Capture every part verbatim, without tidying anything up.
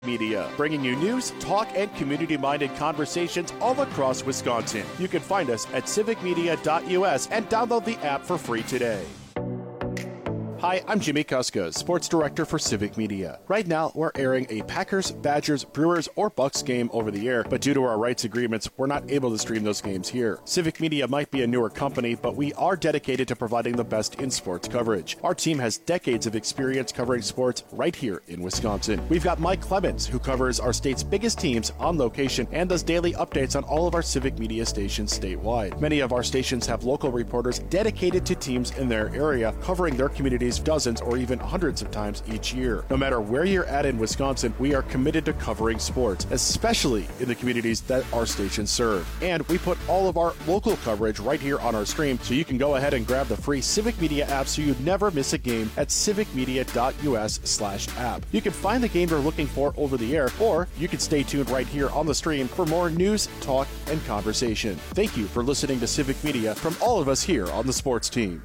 Media, bringing you news, talk, and community-minded conversations all across Wisconsin. You can find us at civic media dot U S and download the app for free today. Hi, I'm Jimmy Kuska, Sports Director for Civic Media. Right now, we're airing a Packers, Badgers, Brewers, or Bucks game over the air, but due to our rights agreements, we're not able to stream those games here. Civic Media might be a newer company, but we are dedicated to providing the best in sports coverage. Our team has decades of experience covering sports right here in Wisconsin. We've got Mike Clemens, who covers our state's biggest teams on location and does daily updates on all of our Civic Media stations statewide. Many of our stations have local reporters dedicated to teams in their area, covering their communities dozens or even hundreds of times each year. No matter where you're at in Wisconsin, we are committed to covering sports, especially in the communities that our stations serve. And we put all of our local coverage right here on our stream, so you can go ahead and grab the free Civic Media app so you never miss a game at civic media dot U S slash app. You can find the game you're looking for over the air, or you can stay tuned right here on the stream for more news, talk, and conversation. Thank you for listening to Civic Media from all of us here on the sports team.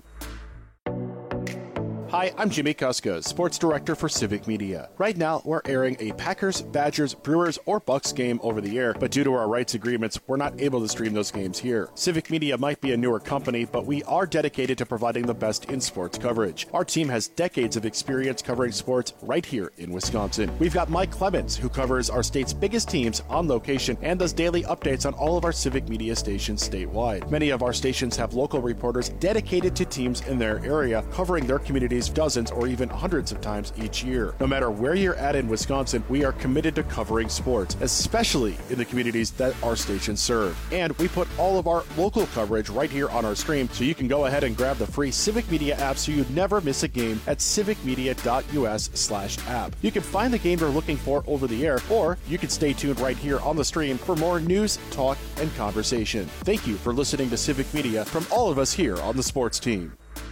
Hi, I'm Jimmy Kuska, Sports Director for Civic Media. Right now, we're airing a Packers, Badgers, Brewers, or Bucks game over the air, but due to our rights agreements, we're not able to stream those games here. Civic Media might be a newer company, but we are dedicated to providing the best in sports coverage. Our team has decades of experience covering sports right here in Wisconsin. We've got Mike Clemens, who covers our state's biggest teams on location and does daily updates on all of our Civic Media stations statewide. Many of our stations have local reporters dedicated to teams in their area, covering their communities dozens or even hundreds of times each year. No matter where you're at in Wisconsin, we are committed to covering sports, especially in the communities that our stations serve. And we put all of our local coverage right here on our stream, so you can go ahead and grab the free Civic Media app so you never miss a game at civic media dot U S slash app. You can find the game you're looking for over the air, or you can stay tuned right here on the stream for more news, talk, and conversation. Thank you for listening to Civic Media from all of us here on the sports team.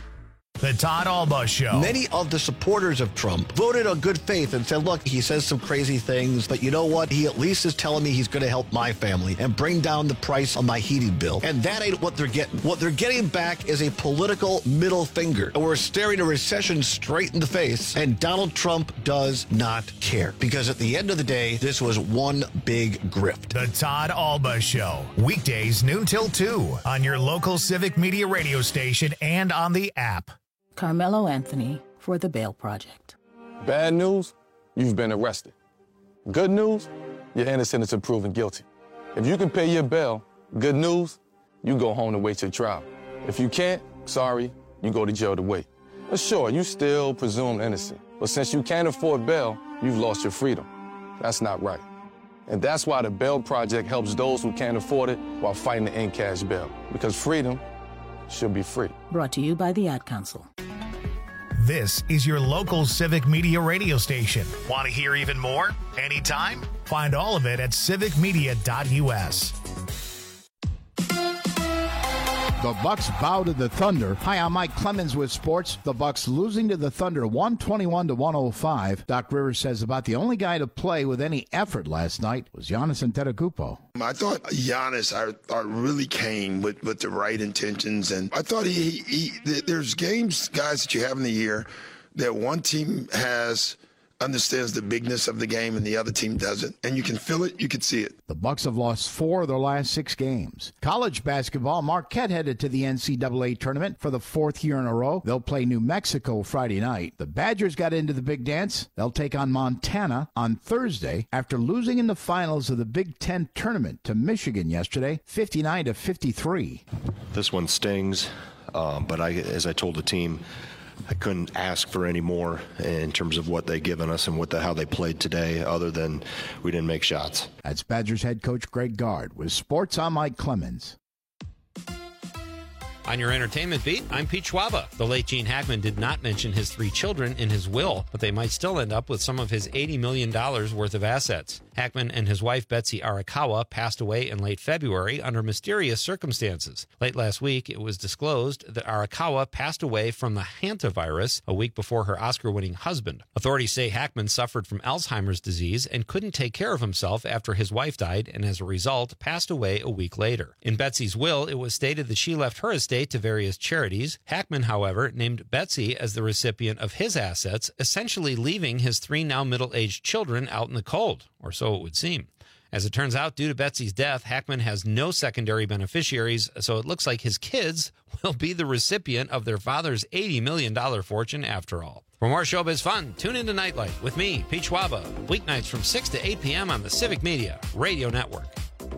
The Todd Alba Show. Many of the supporters of Trump voted on good faith and said, look, he says some crazy things, but you know what? He at least is telling me he's going to help my family and bring down the price on my heating bill. And that ain't what they're getting. What they're getting back is a political middle finger. And we're staring a recession straight in the face, and Donald Trump does not care. Because at the end of the day, this was one big grift. The Todd Alba Show. Weekdays noon till two on your local Civic Media radio station and on the app. Carmelo Anthony for the Bail Project. Bad news, you've been arrested. Good news, you're innocent until proven guilty. If you can pay your bail, good news, you go home to wait your trial. If you can't, sorry, you go to jail to wait. But sure, you still presumed innocent. But since you can't afford bail, you've lost your freedom. That's not right. And that's why the Bail Project helps those who can't afford it while fighting to end cash bail. Because freedom should be free. Brought to you by the Ad Council. This is your local Civic Media radio station. Want to hear even more? Anytime? Find all of it at civic media dot U S. The Bucks bow to the Thunder. Hi, I'm Mike Clemens with sports. The Bucks losing to the Thunder one twenty-one to one oh five. Doc Rivers says about the only guy to play with any effort last night was Giannis Antetokounmpo. I thought Giannis, I thought really came with, with the right intentions, and I thought he, he, he there's games, guys, that you have in the year that one team has understands the bigness of the game and the other team doesn't. And you can feel it, you can see it. The Bucks have lost four of their last six games. College basketball, Marquette headed to the N C double A tournament for the fourth year in a row. They'll play New Mexico Friday night. The Badgers got into the big dance. They'll take on Montana on Thursday after losing in the finals of the Big Ten tournament to Michigan yesterday, fifty-nine to fifty-three. This one stings, um, but I, as I told the team, I couldn't ask for any more in terms of what they've given us and what the, how they played today, other than we didn't make shots. That's Badgers head coach Greg Gard. With sports, I'm Mike Clemens. On your entertainment beat, I'm Pete Schwaba. The late Gene Hackman did not mention his three children in his will, but they might still end up with some of his eighty million dollars worth of assets. Hackman and his wife, Betsy Arakawa, passed away in late February under mysterious circumstances. Late last week, it was disclosed that Arakawa passed away from the hantavirus a week before her Oscar-winning husband. Authorities say Hackman suffered from Alzheimer's disease and couldn't take care of himself after his wife died, and as a result, passed away a week later. In Betsy's will, it was stated that she left her estate to various charities. Hackman, however, named Betsy as the recipient of his assets, essentially leaving his three now middle-aged children out in the cold, or so it would seem. As it turns out, due to Betsy's death, Hackman has no secondary beneficiaries, so it looks like his kids will be the recipient of their father's eighty million dollars fortune after all. For more showbiz fun, tune into Nightlight with me, Pete Schwaba, weeknights from six to eight p.m. on the Civic Media Radio Network.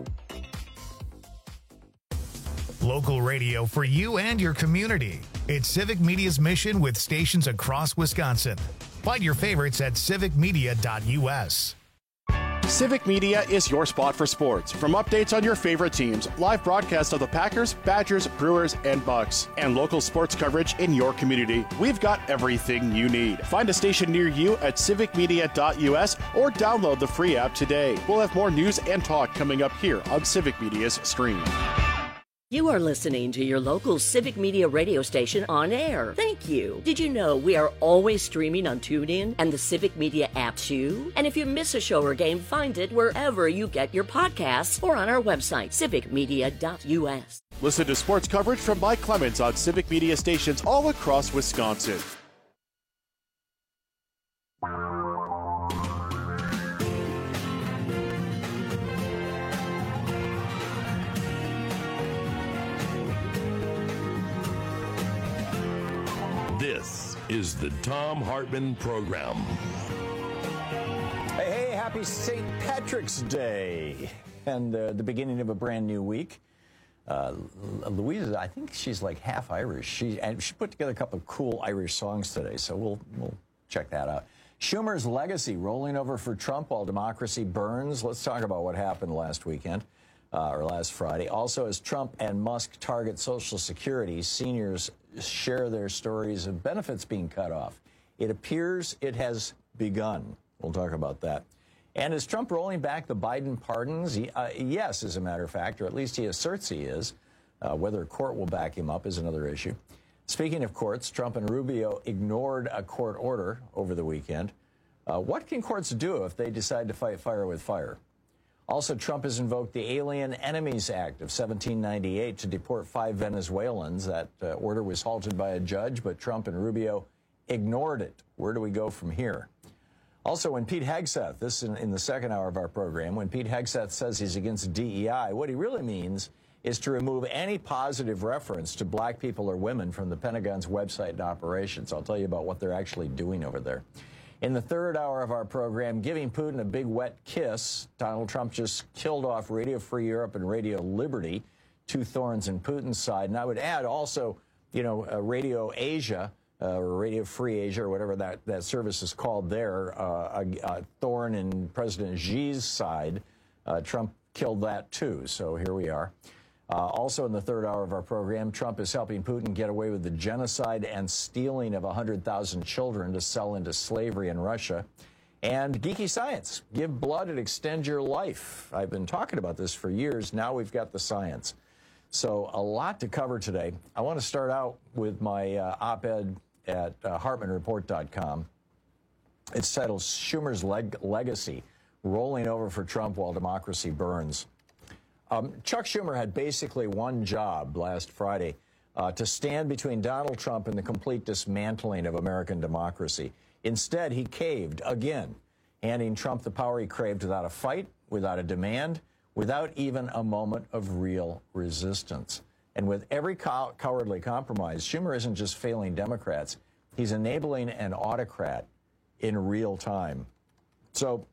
Local radio for you and your community. It's Civic Media's mission with stations across Wisconsin. Find your favorites at civic media dot u s. Civic Media is your spot for sports. From updates on your favorite teams, live broadcasts of the Packers, Badgers, Brewers, and Bucks, and local sports coverage in your community, we've got everything you need. Find a station near you at civic media dot u s or download the free app today. We'll have more news and talk coming up here on Civic Media's stream. You are listening to your local Civic Media radio station on air. Thank you. Did you know we are always streaming on TuneIn and the Civic Media app too? And if you miss a show or game, find it wherever you get your podcasts or on our website, civic media dot u s. Listen to sports coverage from Mike Clemens on Civic Media stations all across Wisconsin. This is the Thom Hartmann Program. Hey, hey, happy Saint Patrick's Day and uh, the beginning of a brand new week. Uh, Louise, I think she's like half Irish. She and she put together a couple of cool Irish songs today, so we'll we'll check that out. Schumer's legacy rolling over for Trump while democracy burns. Let's talk about what happened last weekend. Uh, or last Friday. Also, as Trump and Musk target Social Security, seniors share their stories of benefits being cut off. It appears it has begun. We'll talk about that. And is Trump rolling back the Biden pardons? He, uh, yes, as a matter of fact, or at least he asserts he is. Uh, whether a court will back him up is another issue. Speaking of courts, Trump and Rubio ignored a court order over the weekend. Uh, what can courts do if they decide to fight fire with fire? Also, Trump has invoked the Alien Enemies Act of seventeen ninety-eight to deport five Venezuelans. That uh, order was halted by a judge, but Trump and Rubio ignored it. Where do we go from here? Also, when Pete Hegseth, this in, in the second hour of our program, when Pete Hegseth says he's against D E I, what he really means is to remove any positive reference to black people or women from the Pentagon's website and operations. I'll tell you about what they're actually doing over there. In the third hour of our program, giving Putin a big wet kiss, Donald Trump just killed off Radio Free Europe and Radio Liberty, two thorns in Putin's side. And I would add also, you know, uh, Radio Asia, uh, or Radio Free Asia, or whatever that, that service is called there, uh, a, a thorn in President Xi's side. Uh, Trump killed that too, so here we are. Uh, also in the third hour of our program, Trump is helping Putin get away with the genocide and stealing of one hundred thousand children to sell into slavery in Russia. And geeky science. Give blood and extend your life. I've been talking about this for years. Now we've got the science. So a lot to cover today. I want to start out with my uh, op-ed at uh, Hartmann Report dot com. It's titled Schumer's Leg- Legacy, Rolling Over for Trump While Democracy Burns. Um, Chuck Schumer had basically one job last Friday, uh, to stand between Donald Trump and the complete dismantling of American democracy. Instead, he caved again, handing Trump the power he craved without a fight, without a demand, without even a moment of real resistance. And with every cow- cowardly compromise, Schumer isn't just failing Democrats, he's enabling an autocrat in real time. So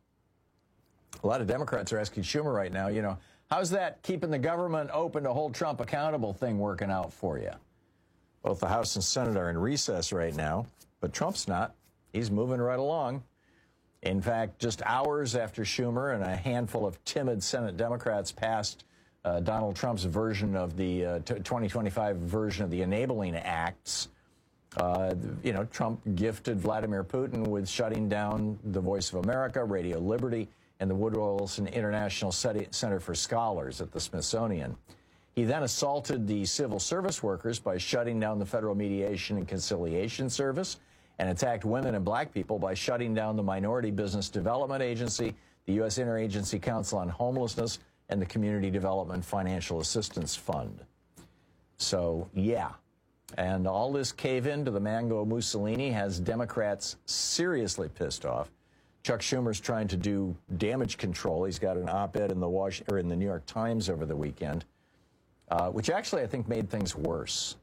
a lot of Democrats are asking Schumer right now, you know, how's that keeping the government open to hold Trump accountable thing working out for you? Both the House and Senate are in recess right now, but Trump's not. He's moving right along. In fact, just hours after Schumer and a handful of timid Senate Democrats passed uh, Donald Trump's version of the uh, twenty twenty-five version of the Enabling Acts, uh, you know, Trump gifted Vladimir Putin with shutting down the Voice of America, Radio Liberty, and the Woodrow Wilson International Center for Scholars at the Smithsonian. He then assaulted the civil service workers by shutting down the Federal Mediation and Conciliation Service, and attacked women and black people by shutting down the Minority Business Development Agency, the U S Interagency Council on Homelessness, and the Community Development Financial Assistance Fund. So, yeah. And all this cave-in to the Mango Mussolini has Democrats seriously pissed off. Chuck Schumer's trying to do damage control. He's got an op-ed in the Wash or in the New York Times over the weekend, uh, which actually I think made things worse.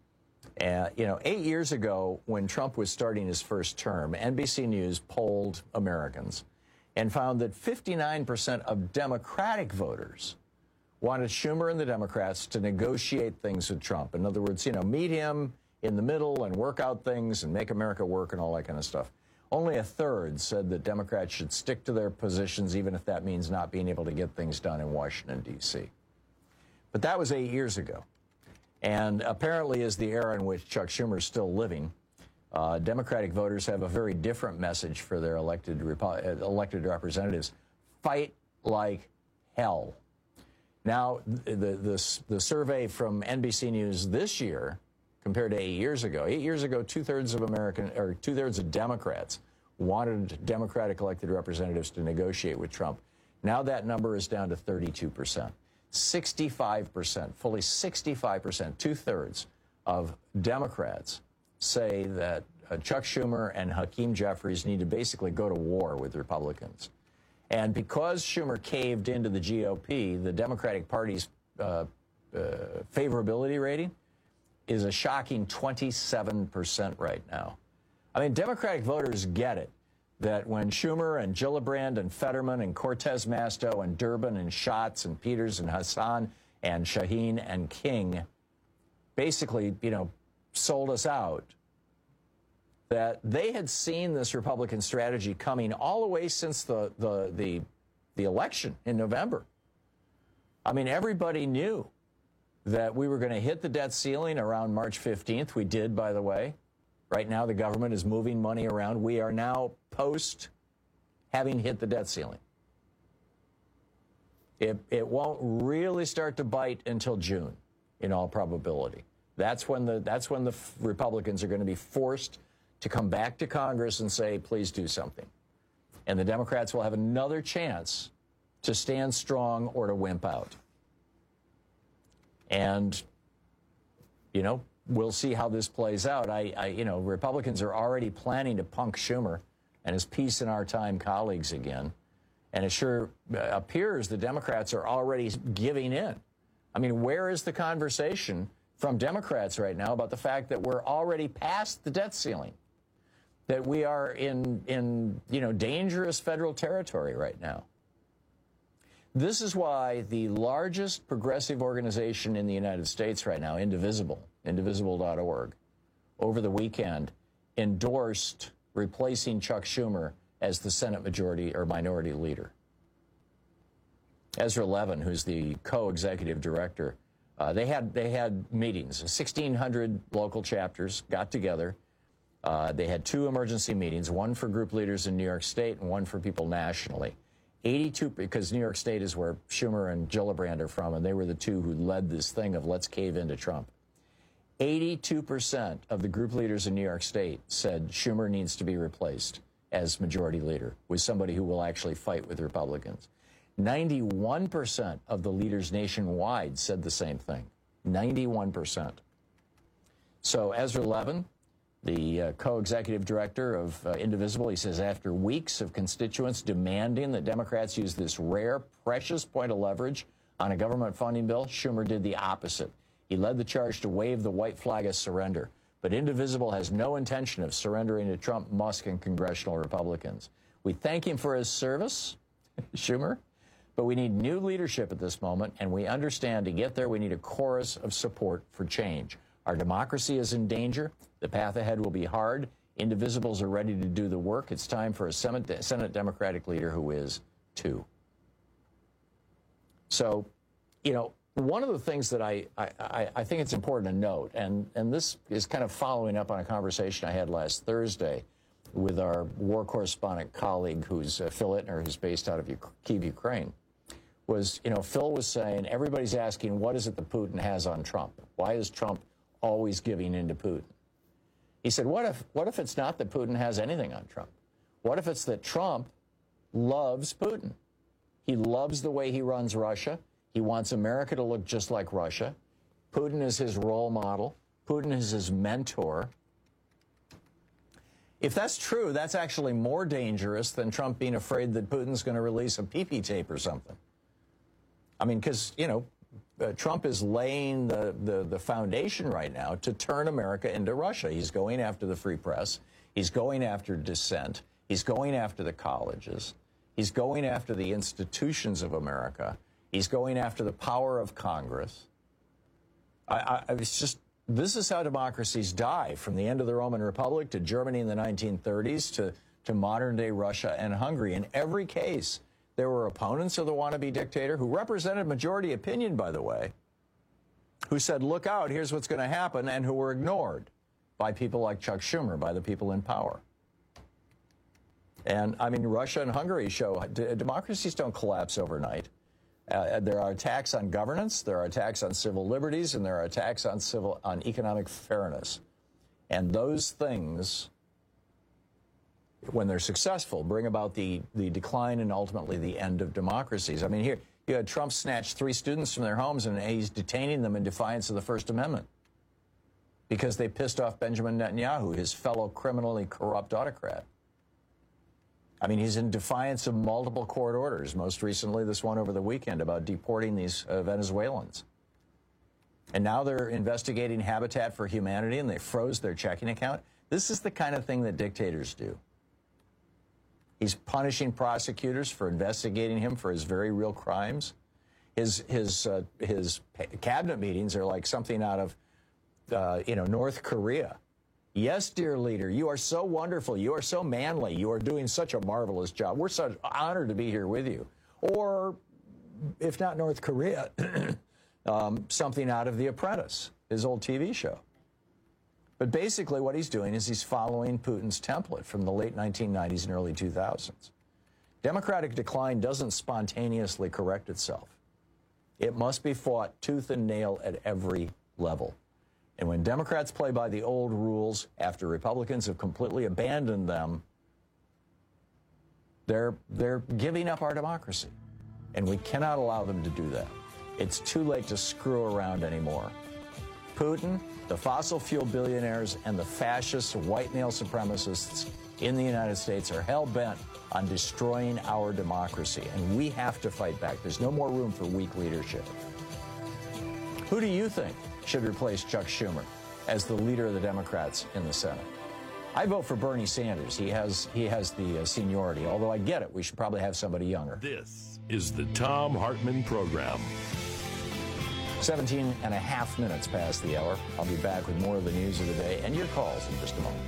Uh, you know, eight years ago, when Trump was starting his first term, N B C News polled Americans and found that fifty-nine percent of Democratic voters wanted Schumer and the Democrats to negotiate things with Trump. In other words, you know, meet him in the middle and work out things and make America work and all that kind of stuff. Only a third said that Democrats should stick to their positions, even if that means not being able to get things done in Washington, D C. But that was eight years ago. And apparently is the era in which Chuck Schumer is still living. Uh, Democratic voters have a very different message for their elected, repo- elected representatives. Fight like hell. Now, the, the, the survey from N B C News this year, compared to eight years ago, eight years ago, two-thirds of American, or two-thirds of Democrats wanted Democratic elected representatives to negotiate with Trump. Now that number is down to thirty-two percent. sixty-five percent, fully sixty-five percent, two-thirds of Democrats say that uh, Chuck Schumer and Hakeem Jeffries need to basically go to war with Republicans. And because Schumer caved into the G O P, the Democratic Party's uh, uh, favorability rating is a shocking twenty-seven percent right now. I mean, Democratic voters get it, that when Schumer and Gillibrand and Fetterman and Cortez Masto and Durbin and Schatz and Peters and Hassan and Shaheen and King basically, you know, sold us out, that they had seen this Republican strategy coming all the way since the, the, the, the election in November. I mean, everybody knew that we were going to hit the debt ceiling around March fifteenth. We did, by the way. Right now, the government is moving money around. We are now post having hit the debt ceiling. It, it won't really start to bite until June, in all probability. That's when the, that's when the Republicans are going to be forced to come back to Congress and say, please do something. And the Democrats will have another chance to stand strong or to wimp out. And, you know, we'll see how this plays out. I, I, you know, Republicans are already planning to punk Schumer and his Peace in Our Time colleagues again. And it sure appears the Democrats are already giving in. I mean, where is the conversation from Democrats right now about the fact that we're already past the debt ceiling, that we are in, in you know, dangerous federal territory right now? This is why the largest progressive organization in the United States right now, Indivisible, indivisible dot org, over the weekend endorsed replacing Chuck Schumer as the Senate Majority or Minority Leader. Ezra Levin, who's the co-executive director, uh, they had they had meetings. sixteen hundred local chapters got together. Uh, they had two emergency meetings, one for group leaders in New York State and one for people nationally. eighty-two, because New York State is where Schumer and Gillibrand are from, and they were the two who led this thing of let's cave into Trump. eighty-two percent of the group leaders in New York State said Schumer needs to be replaced as majority leader with somebody who will actually fight with Republicans. ninety-one percent of the leaders nationwide said the same thing. ninety-one percent. So Ezra Levin, the uh, co-executive director of uh, Indivisible, he says, after weeks of constituents demanding that Democrats use this rare, precious point of leverage on a government funding bill, Schumer did the opposite. He led the charge to wave the white flag of surrender. But Indivisible has no intention of surrendering to Trump, Musk, and congressional Republicans. We thank him for his service, Schumer, but we need new leadership at this moment, and we understand to get there we need a chorus of support for change. Our democracy is in danger. The path ahead will be hard. Indivisibles are ready to do the work. It's time for a Senate, Senate Democratic leader who is, too. So, you know, one of the things that I, I, I think it's important to note, and, and this is kind of following up on a conversation I had last Thursday with our war correspondent colleague, who's uh, Phil Ittner, who's based out of U- Kyiv, Ukraine, was, you know, Phil was saying, everybody's asking, what is it that Putin has on Trump? Why is Trump always giving in to Putin? He said, what if, what if it's not that Putin has anything on Trump? What if it's that Trump loves Putin? He loves the way he runs Russia. He wants America to look just like Russia. Putin is his role model. Putin is his mentor. If that's true, that's actually more dangerous than Trump being afraid that Putin's going to release a pee-pee tape or something. I mean, because, you know, uh, Trump is laying the, the, the foundation right now to turn America into Russia. He's going after the free press. He's going after dissent. He's going after the colleges. He's going after the institutions of America. He's going after the power of Congress. I, I, it's just, this is how democracies die, from the end of the Roman Republic to Germany in the nineteen thirties to, to modern-day Russia and Hungary. In every case, there were opponents of the wannabe dictator who represented majority opinion, by the way, who said, look out, here's what's going to happen, and who were ignored by people like Chuck Schumer, by the people in power. And, I mean, Russia and Hungary show d- democracies don't collapse overnight. Uh, there are attacks on governance, there are attacks on civil liberties, and there are attacks on civil on economic fairness. And those things, when they're successful, bring about the, the decline and ultimately the end of democracies. I mean, here, you had Trump snatch three students from their homes, and he's detaining them in defiance of the First Amendment because they pissed off Benjamin Netanyahu, his fellow criminally corrupt autocrat. I mean, he's in defiance of multiple court orders, most recently this one over the weekend about deporting these uh, Venezuelans. And now they're investigating Habitat for Humanity, and they froze their checking account. This is the kind of thing that dictators do. He's punishing prosecutors for investigating him for his very real crimes. His his uh, his cabinet meetings are like something out of uh, you know North Korea. Yes, dear leader, you are so wonderful. You are so manly. You are doing such a marvelous job. We're so honored to be here with you. Or, if not North Korea, um, something out of The Apprentice, his old T V show. But basically what he's doing is he's following Putin's template from the late nineteen nineties and early two thousands. Democratic decline doesn't spontaneously correct itself. It must be fought tooth and nail at every level. And when Democrats play by the old rules after Republicans have completely abandoned them, they're, they're giving up our democracy. And we cannot allow them to do that. It's too late to screw around anymore. Putin, the fossil fuel billionaires, and the fascist white male supremacists in the United States are hell-bent on destroying our democracy. And we have to fight back. There's no more room for weak leadership. Who do you think should replace Chuck Schumer as the leader of the Democrats in the Senate? I vote for Bernie Sanders. He has he has the uh, seniority, although I get it. We should probably have somebody younger. This is the Thom Hartmann Program. seventeen and a half minutes past the hour. I'll be back with more of the news of the day and your calls in just a moment.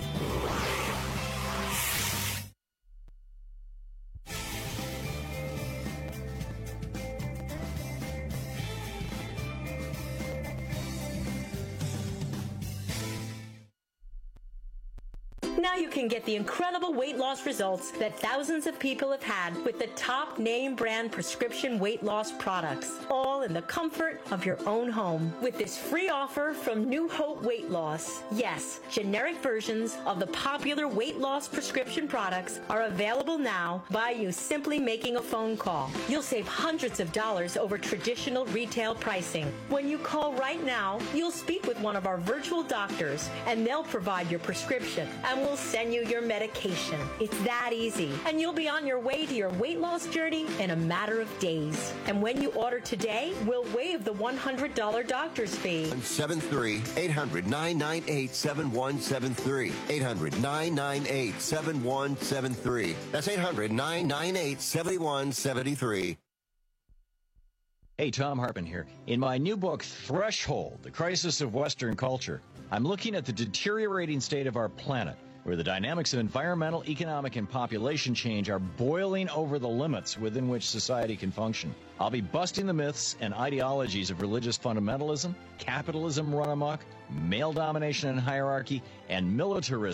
Now you can get the incredible weight loss results that thousands of people have had with the top name brand prescription weight loss products, all in the comfort of your own home. With this free offer from New Hope Weight Loss, yes, generic versions of the popular weight loss prescription products are available now by you simply making a phone call. You'll save hundreds of dollars over traditional retail pricing. When you call right now, you'll speak with one of our virtual doctors, and they'll provide your prescription and will send you your medication. It's that easy. And you'll be on your way to your weight loss journey in a matter of days. And when you order today, we'll waive the one hundred dollars doctor's fee. seven three, eight hundred, nine nine eight, seven one seven three. eight hundred, nine nine eight, seven one seven three. That's eight hundred, nine nine eight, seven one seven three. Hey, Thom Hartmann here. In my new book, Threshold, The Crisis of Western Culture, I'm looking at the deteriorating state of our planet, where the dynamics of environmental, economic, and population change are boiling over the limits within which society can function. I'll be busting the myths and ideologies of religious fundamentalism, capitalism run amok, male domination and hierarchy, and militarism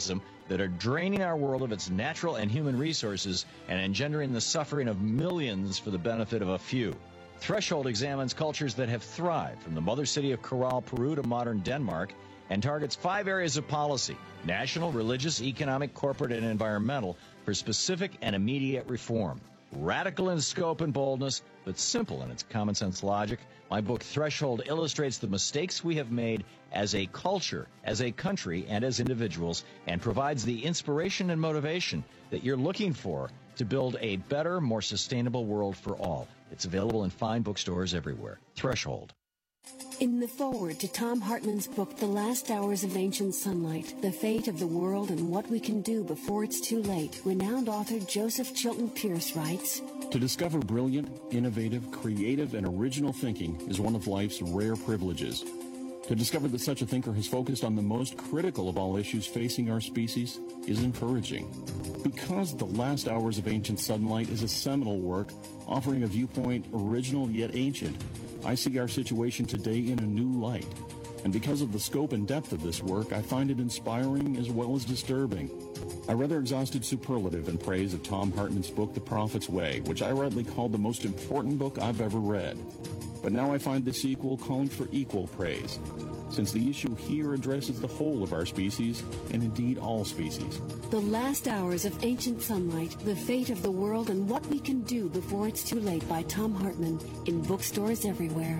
that are draining our world of its natural and human resources and engendering the suffering of millions for the benefit of a few. Threshold examines cultures that have thrived from the mother city of Corral, Peru to modern Denmark and targets five areas of policy: national, religious, economic, corporate, and environmental for specific and immediate reform. Radical in scope and boldness, but simple in its common sense logic, my book Threshold illustrates the mistakes we have made as a culture, as a country, and as individuals, and provides the inspiration and motivation that you're looking for to build a better, more sustainable world for all. It's available in fine bookstores everywhere. Threshold. In the foreword to Thom Hartmann's book, The Last Hours of Ancient Sunlight, The Fate of the World and What We Can Do Before It's Too Late, renowned author Joseph Chilton Pierce writes, To discover brilliant, innovative, creative, and original thinking is one of life's rare privileges. To discover that such a thinker has focused on the most critical of all issues facing our species is encouraging. Because The Last Hours of Ancient Sunlight is a seminal work offering a viewpoint original yet ancient, I see our situation today in a new light. And because of the scope and depth of this work, I find it inspiring as well as disturbing. I rather exhausted superlative in praise of Thom Hartmann's book, The Prophet's Way, which I rightly called the most important book I've ever read. But now I find the sequel calling for equal praise, since the issue here addresses the whole of our species, and indeed all species. The Last Hours of Ancient Sunlight, The Fate of the World and What We Can Do Before It's Too Late by Thom Hartmann, in bookstores everywhere.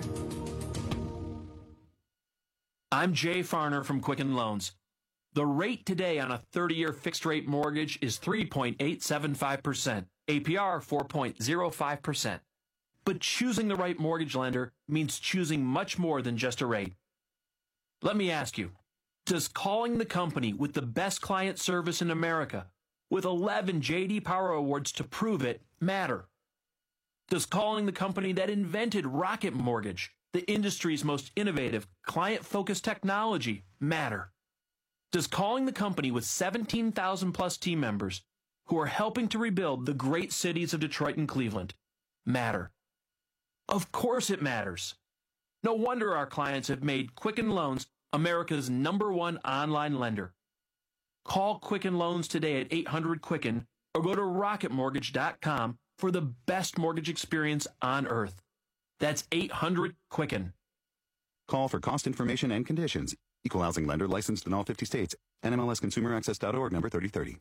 I'm Jay Farner from Quicken Loans. The rate today on a thirty-year fixed-rate mortgage is three point eight seven five percent, A P R four point zero five percent. But choosing the right mortgage lender means choosing much more than just a rate. Let me ask you, does calling the company with the best client service in America, with eleven J D Power Awards to prove it, matter? Does calling the company that invented Rocket Mortgage, the industry's most innovative, client-focused technology, matter? Does calling the company with seventeen thousand plus team members who are helping to rebuild the great cities of Detroit and Cleveland matter? Of course it matters. No wonder our clients have made Quicken Loans America's number one online lender. Call Quicken Loans today at eight hundred Quicken or go to rocket mortgage dot com for the best mortgage experience on earth. That's eight hundred Quicken. Call for cost information and conditions. Equal housing lender licensed in all fifty states. N M L S consumer access dot org number thirty thirty.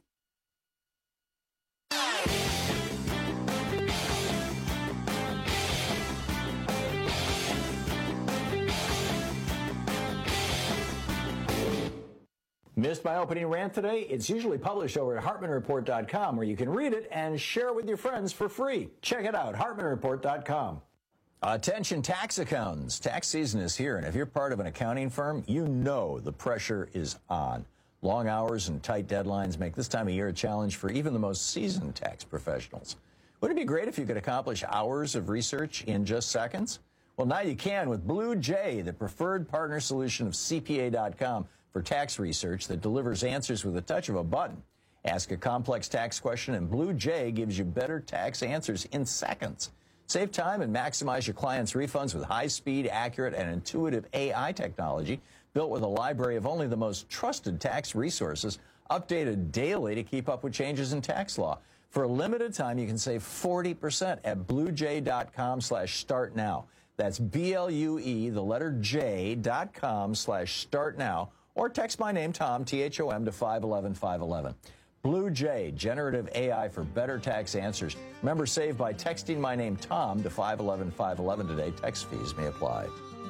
Missed my opening rant today? It's usually published over at hartman report dot com, where you can read it and share it with your friends for free. Check it out, hartman report dot com. Attention tax accountants. Tax season is here, and if you're part of an accounting firm, you know the pressure is on. Long hours and tight deadlines make this time of year a challenge for even the most seasoned tax professionals. Wouldn't it be great if you could accomplish hours of research in just seconds? Well, now you can with Blue Jay, the preferred partner solution of C P A dot com for tax research that delivers answers with a touch of a button. Ask a complex tax question, and Blue Jay gives you better tax answers in seconds. Save time and maximize your clients' refunds with high-speed, accurate, and intuitive A I technology built with a library of only the most trusted tax resources, updated daily to keep up with changes in tax law. For a limited time, you can save forty percent at blue jay dot com slash start now. That's B L U E, the letter J, dot com slash start now. Or text my name, Tom, T H O M, to five one one five one one. Blue Jay, generative A I for better tax answers. Remember, save by texting my name, Tom, to five one one five one one today. Text fees may apply.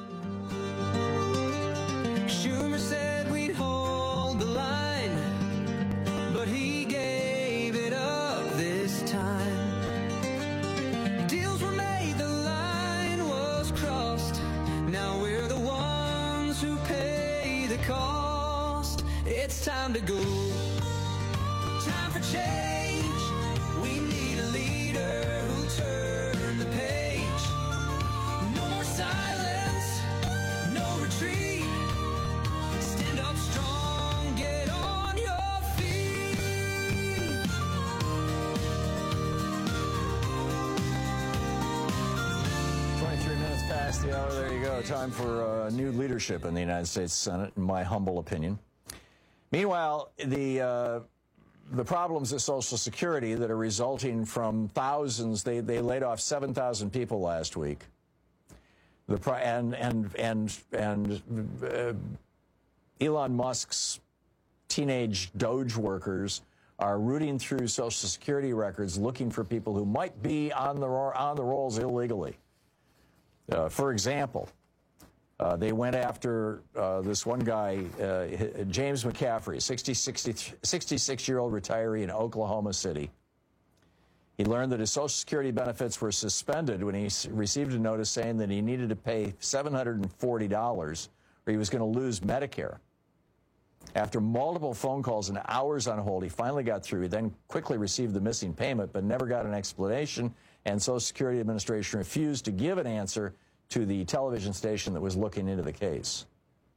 Schumer said we'd hold the line, but he gave it up this time. Deals were made, the line was crossed. Now we're the ones who pay the cost. It's time to go. Time for change. We need a leader who'll turn the page. No more silence, no retreat. Stand up strong, get on your feet. twenty-three minutes past the hour. There you go. Time for uh, new leadership in the United States Senate, in my humble opinion. Meanwhile, the uh, the problems at Social Security that are resulting from thousands, they, they laid off seven thousand people last week. The and and and and uh, Elon Musk's teenage Doge workers are rooting through Social Security records looking for people who might be on the on the rolls illegally. Uh, for example, uh, they went after uh, this one guy, uh, James McCaffrey, sixty-six-year-old retiree in Oklahoma City. He learned that his Social Security benefits were suspended when he received a notice saying that he needed to pay seven hundred forty dollars or he was going to lose Medicare. After multiple phone calls and hours on hold, he finally got through. He then quickly received the missing payment, but never got an explanation, and Social Security Administration refused to give an answer to the television station that was looking into the case.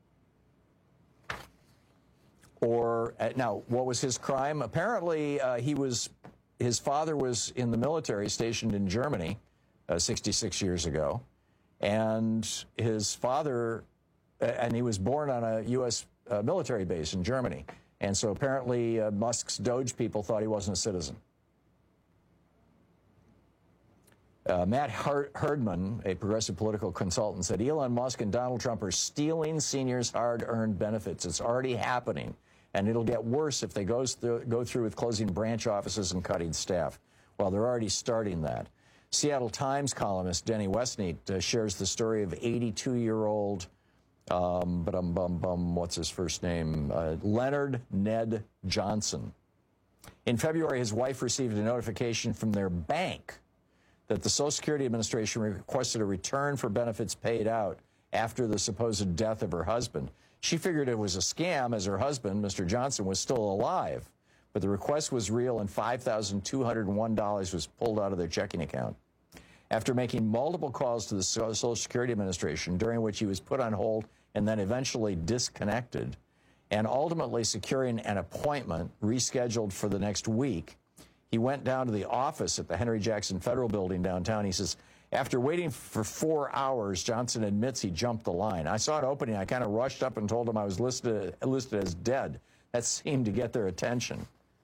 Or, uh, now, what was his crime? Apparently, uh, he was, his father was in the military stationed in Germany uh, sixty-six years ago, and his father, uh, and he was born on a U S Uh, military base in Germany. And so apparently uh, Musk's Doge people thought he wasn't a citizen. Uh, Matt Herd Herdman, a progressive political consultant, said Elon Musk and Donald Trump are stealing seniors' hard-earned benefits. It's already happening, and it'll get worse if they goes through, go through with closing branch offices and cutting staff. Well, they're already starting that. Seattle Times columnist Denny Westneat uh, shares the story of eighty-two-year-old Um, but um, bum, bum, what's his first name? Uh, Leonard Ned Johnson. In February, his wife received a notification from their bank that the Social Security Administration requested a return for benefits paid out after the supposed death of her husband. She figured it was a scam as her husband, Mister Johnson, was still alive. But the request was real and five thousand two hundred one dollars was pulled out of their checking account. After making multiple calls to the Social Security Administration, during which he was put on hold and then eventually disconnected, and ultimately securing an appointment rescheduled for the next week, he went down to the office at the Henry Jackson Federal Building downtown. He says, after waiting for four hours, Johnson admits he jumped the line. I saw it opening. I kind of rushed up and told him I was listed, listed as dead. That seemed to get their attention.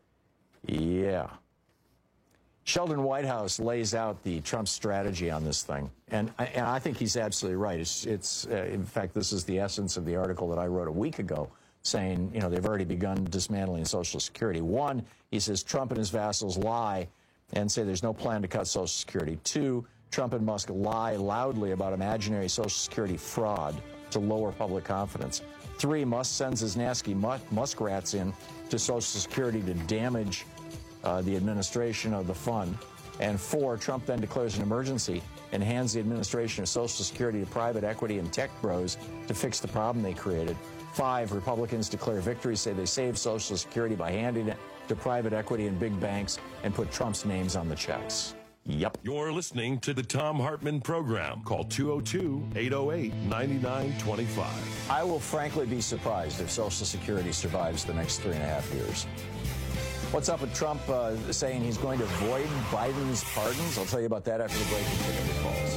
Yeah. Sheldon Whitehouse lays out the Trump strategy on this thing, and I, and I think he's absolutely right. It's, it's uh, in fact, this is the essence of the article that I wrote a week ago, saying, you know, they've already begun dismantling Social Security. One, he says Trump and his vassals lie and say there's no plan to cut Social Security. Two, Trump and Musk lie loudly about imaginary Social Security fraud to lower public confidence. Three, Musk sends his nasty muskrats in to Social Security to damage Uh, the administration of the fund. And four, Trump then declares an emergency and hands the administration of Social Security to private equity and tech bros to fix the problem they created. Five, Republicans declare victory, say they saved Social Security by handing it to private equity and big banks and put Trump's names on the checks. Yep. You're listening to the Thom Hartmann Program. Call two oh two, eight oh eight, nine nine two five. I will frankly be surprised if Social Security survives the next three and a half years. What's up with Trump uh, saying he's going to void Biden's pardons? I'll tell you about that after the break and take your calls.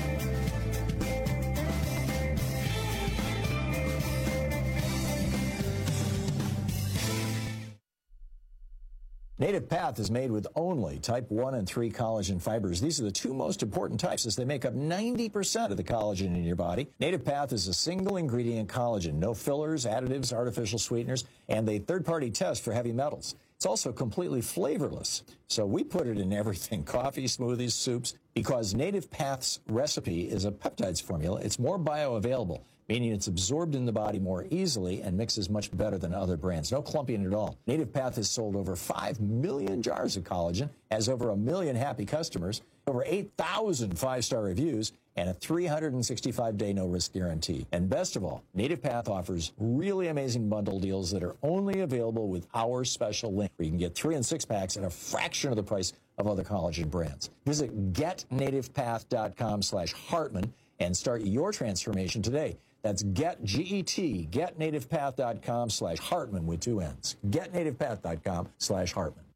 Native Path is made with only type one and three collagen fibers. These are the two most important types as they make up ninety percent of the collagen in your body. Native Path is a single ingredient collagen, no fillers, additives, artificial sweeteners, and a third-party test for heavy metals. It's also completely flavorless. So we put it in everything, coffee, smoothies, soups, because Native Path's recipe is a peptides formula. It's more bioavailable, meaning it's absorbed in the body more easily and mixes much better than other brands. No clumping at all. Native Path has sold over five million jars of collagen, has over a million happy customers, over eight thousand five-star reviews, and a three hundred sixty-five day no-risk guarantee. And best of all, Native Path offers really amazing bundle deals that are only available with our special link, where you can get three and six packs at a fraction of the price of other collagen brands. Visit getnativepath.com slash Hartmann and start your transformation today. That's get, G E T, getnativepath.com slash Hartmann with two N's. getnativepath.com slash Hartmann.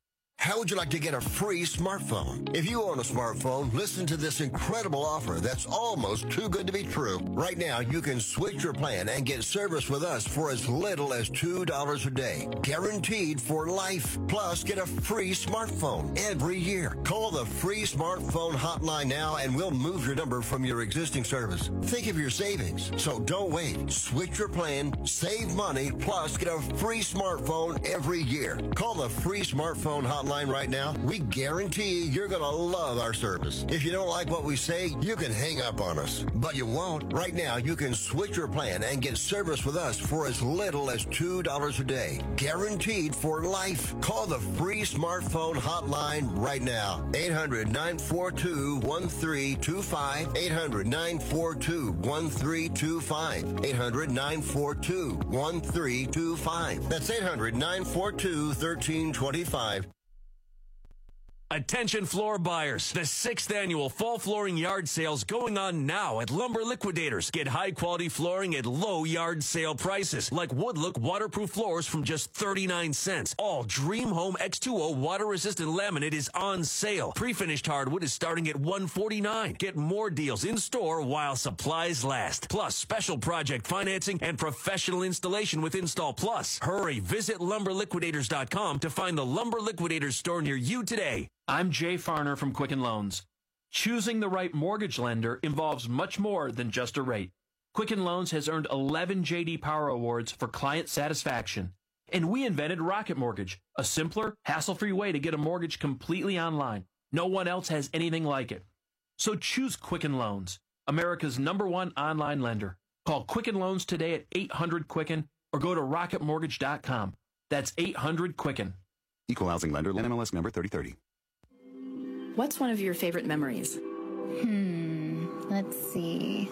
How would you like to get a free smartphone? If you own a smartphone, listen to this incredible offer that's almost too good to be true. Right now, you can switch your plan and get service with us for as little as two dollars a day. Guaranteed for life. Plus, get a free smartphone every year. Call the free smartphone hotline now and we'll move your number from your existing service. Think of your savings. So don't wait. Switch your plan, save money, plus get a free smartphone every year. Call the free smartphone hotline right now. We guarantee you're going to love our service. If you don't like what we say, you can hang up on us. But you won't. Right now, you can switch your plan and get service with us for as little as two dollars a day. Guaranteed for life. Call the free smartphone hotline right now. eight hundred, nine four two, one three two five. eight hundred, nine four two, one three two five. eight hundred, nine four two, one three two five. That's eight hundred, nine four two, one three two five. Attention floor buyers. The sixth annual fall flooring yard sales going on now at Lumber Liquidators. Get high quality flooring at low yard sale prices like Woodlook waterproof floors from just thirty-nine cents. All Dream Home X two O water resistant laminate is on sale. Pre-finished hardwood is starting at one forty-nine. Get more deals in store while supplies last. Plus special project financing and professional installation with Install Plus. Hurry, visit lumber liquidators dot com to find the Lumber Liquidators store near you today. I'm Jay Farner from Quicken Loans. Choosing the right mortgage lender involves much more than just a rate. Quicken Loans has earned eleven J D Power Awards for client satisfaction. And we invented Rocket Mortgage, a simpler, hassle-free way to get a mortgage completely online. No one else has anything like it. So choose Quicken Loans, America's number one online lender. Call Quicken Loans today at eight hundred Quicken or go to rocket mortgage dot com. That's eight hundred Quicken. Equal housing lender, N M L S number thirty thirty. What's one of your favorite memories? Hmm, let's see.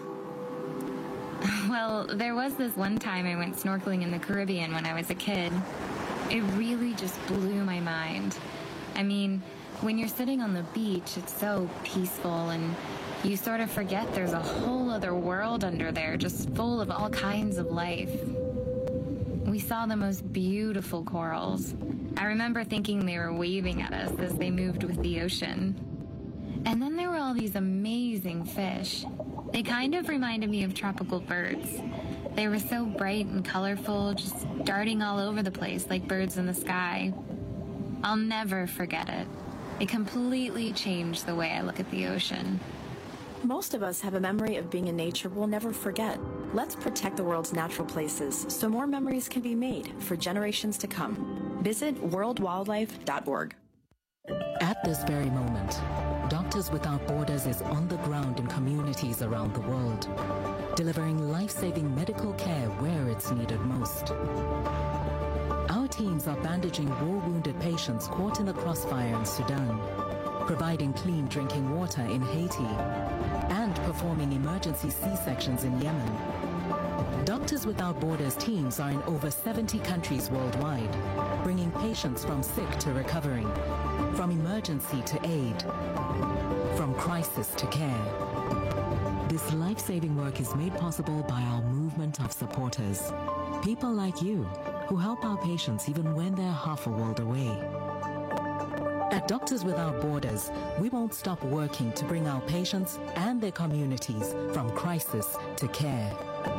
Well, there was this one time I went snorkeling in the Caribbean when I was a kid. It really just blew my mind. I mean, when you're sitting on the beach, it's so peaceful and you sort of forget there's a whole other world under there just full of all kinds of life. We saw the most beautiful corals. I remember thinking they were waving at us as they moved with the ocean. And then there were all these amazing fish. They kind of reminded me of tropical birds. They were so bright and colorful, just darting all over the place like birds in the sky. I'll never forget it. It completely changed the way I look at the ocean. Most of us have a memory of being in nature we'll never forget. Let's protect the world's natural places so more memories can be made for generations to come. Visit world wildlife dot org. At this very moment, Doctors Without Borders is on the ground in communities around the world, delivering life-saving medical care where it's needed most. Our teams are bandaging war-wounded patients caught in the crossfire in Sudan, providing clean drinking water in Haiti, and performing emergency C-sections in Yemen. Doctors Without Borders teams are in over seventy countries worldwide, bringing patients from sick to recovering, from emergency to aid, from crisis to care. This life-saving work is made possible by our movement of supporters, people like you who help our patients even when they're half a world away. At Doctors Without Borders, we won't stop working to bring our patients and their communities from crisis to care.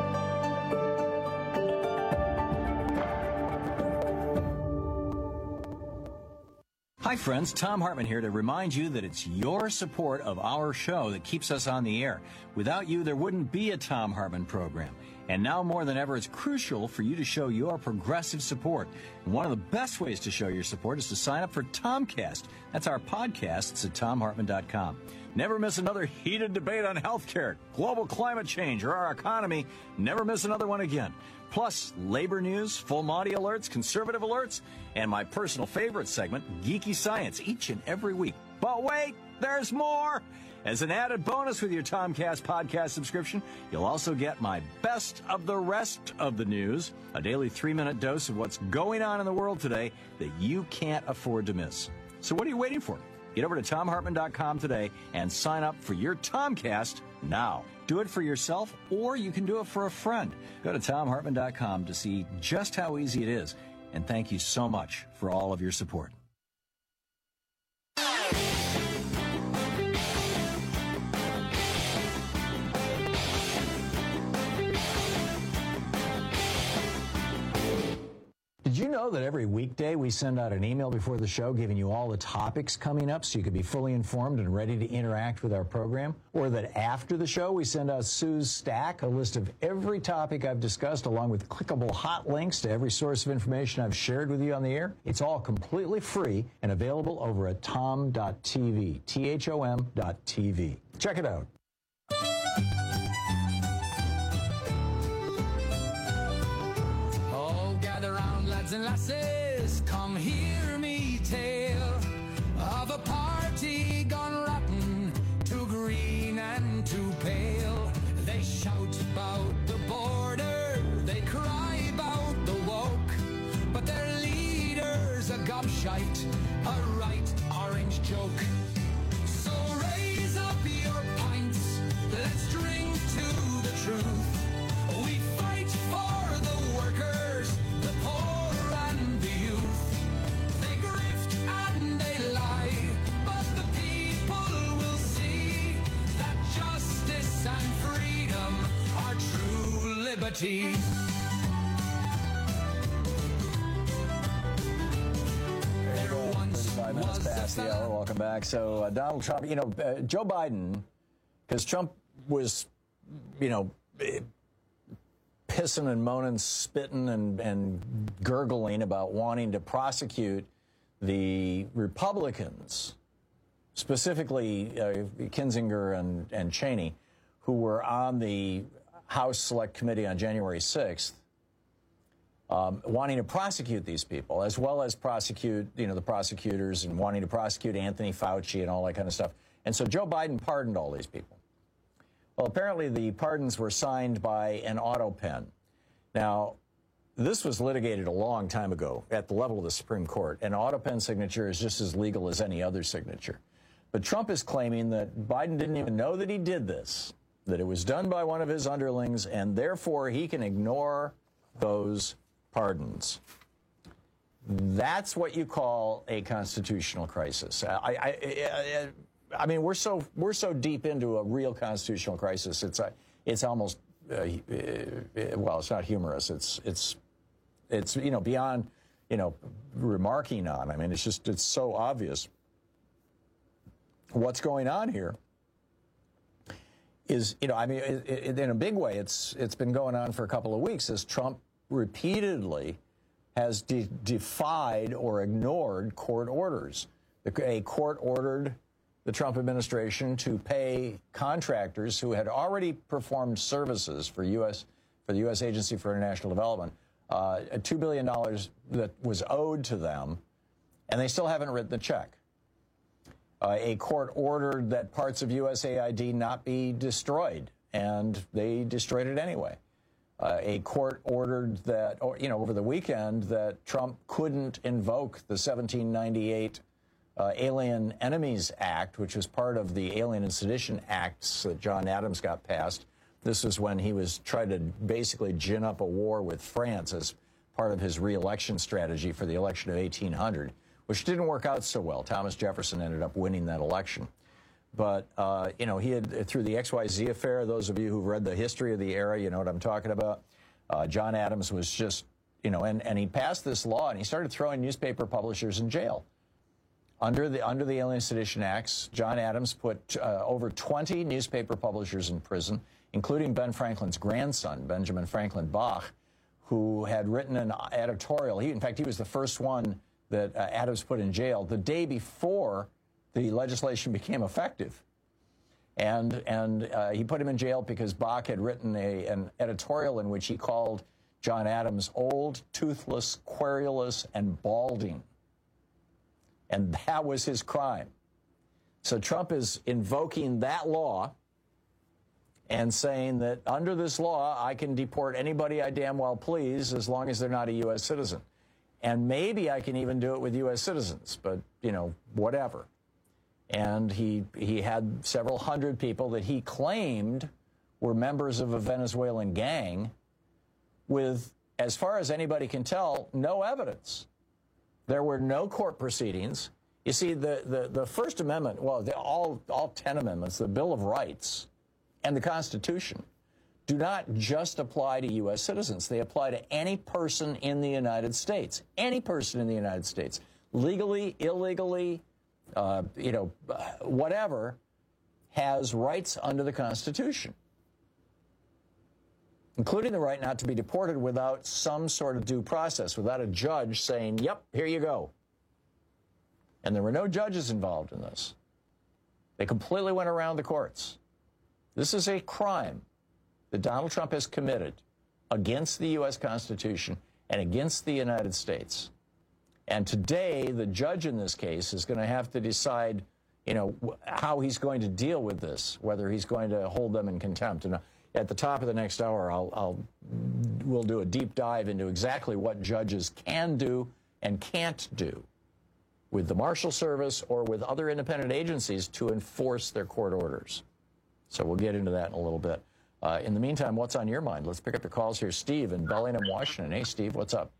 Hi friends, Tom Hartman here to remind you that it's your support of our show that keeps us on the air. Without you, there wouldn't be a Tom Hartman program. And now more than ever, it's crucial for you to show your progressive support. And one of the best ways to show your support is to sign up for Tomcast. That's our podcast. It's at tom hartman dot com. Never miss another heated debate on healthcare, global climate change, or our economy. Never miss another one again. Plus, labor news, full Monty alerts, conservative alerts, and my personal favorite segment, Geeky Science, each and every week. But wait, there's more! As an added bonus with your Tomcast podcast subscription, you'll also get my best of the rest of the news, a daily three-minute dose of what's going on in the world today that you can't afford to miss. So what are you waiting for? Get over to tom hartman dot com today and sign up for your Tomcast now. Do it for yourself, or you can do it for a friend. Go to tom hartman dot com to see just how easy it is. And thank you so much for all of your support. know that every weekday we send out an email before the show giving you all the topics coming up so you can be fully informed and ready to interact with our program? Or that after the show we send out Sue's Stack, a list of every topic I've discussed along with clickable hot links to every source of information I've shared with you on the air? It's all completely free and available over at tom dot t v, T H O M dot T V. Check it out. Oh, gather round, lads and lasses, come hear me tell of a party gone rotten, too green and too pale. They shout about the border, they cry about the woke, but their leader's a gobshite, a right orange joke. So raise up your pints, let's drink to the truth. We fight for the workers, the poor and the youth. They grift and they lie, but the people will see that justice and freedom are true liberty. Five minutes past the hour. Welcome back. So uh, Donald Trump, you know, uh, Joe Biden, because Trump was, you know, pissing and moaning, spitting and, and gurgling about wanting to prosecute the Republicans, specifically uh, Kinzinger and, and Cheney, who were on the House Select Committee on January sixth. Um, wanting to prosecute these people, as well as prosecute, you know, the prosecutors and wanting to prosecute Anthony Fauci and all that kind of stuff. And so Joe Biden pardoned all these people. Well, apparently the pardons were signed by an auto pen. Now, this was litigated a long time ago at the level of the Supreme Court. An auto pen signature is just as legal as any other signature. But Trump is claiming that Biden didn't even know that he did this, that it was done by one of his underlings, and therefore he can ignore those pardons. That's what you call a constitutional crisis. I, I, I, I mean, we're so we're so deep into a real constitutional crisis. It's a, it's almost uh, well, it's not humorous. It's it's it's you know beyond you know remarking on. I mean, it's just it's so obvious. What's going on here is you know I mean it, it, in a big way it's it's been going on for a couple of weeks as Trump repeatedly has de defied or ignored court orders. A court ordered the Trump administration to pay contractors who had already performed services for U S for the U S Agency for International Development, uh, two billion dollars that was owed to them, and they still haven't written the check. Uh, a court ordered that parts of U S A I D not be destroyed, and they destroyed it anyway. Uh, a court ordered that, or, you know, over the weekend that Trump couldn't invoke the seventeen ninety-eight uh, Alien Enemies Act, which was part of the Alien and Sedition Acts that John Adams got passed. This is when he was trying to basically gin up a war with France as part of his re-election strategy for the election of eighteen hundred, which didn't work out so well. Thomas Jefferson ended up winning that election. But, uh, you know, he had, through the X Y Z affair, those of you who've read the history of the era, you know what I'm talking about. Uh, John Adams was just, you know, and, and he passed this law, and he started throwing newspaper publishers in jail. Under the, under the Alien Sedition Acts, John Adams put uh, over twenty newspaper publishers in prison, including Ben Franklin's grandson, Benjamin Franklin Bach, who had written an editorial. He, in fact, he was the first one that uh, Adams put in jail the day before the legislation became effective. And, and uh, he put him in jail because Bach had written a, an editorial in which he called John Adams old, toothless, querulous, and balding. And that was his crime. So Trump is invoking that law and saying that under this law, I can deport anybody I damn well please as long as they're not a U S citizen. And maybe I can even do it with U S citizens, but, you know, whatever. And he, he had several hundred people that he claimed were members of a Venezuelan gang with, as far as anybody can tell, no evidence. There were no court proceedings. You see, the, the, the First Amendment, well, the, all, all ten amendments, the Bill of Rights, and the Constitution do not just apply to U S citizens. They apply to any person in the United States. Any person in the United States. Legally, illegally, uh, you know, whatever, has rights under the Constitution, including the right not to be deported without some sort of due process, without a judge saying, yep, here you go. And there were no judges involved in this. They completely went around the courts. This is a crime that Donald Trump has committed against the U S Constitution and against the United States. And today, the judge in this case is going to have to decide, you know, how he's going to deal with this, whether he's going to hold them in contempt. And at the top of the next hour, I'll, I'll we'll do a deep dive into exactly what judges can do and can't do with the Marshal Service or with other independent agencies to enforce their court orders. So we'll get into that in a little bit. Uh, in the meantime, what's on your mind? Let's pick up the calls here. Steve in Bellingham, Washington. Hey, Steve, what's up?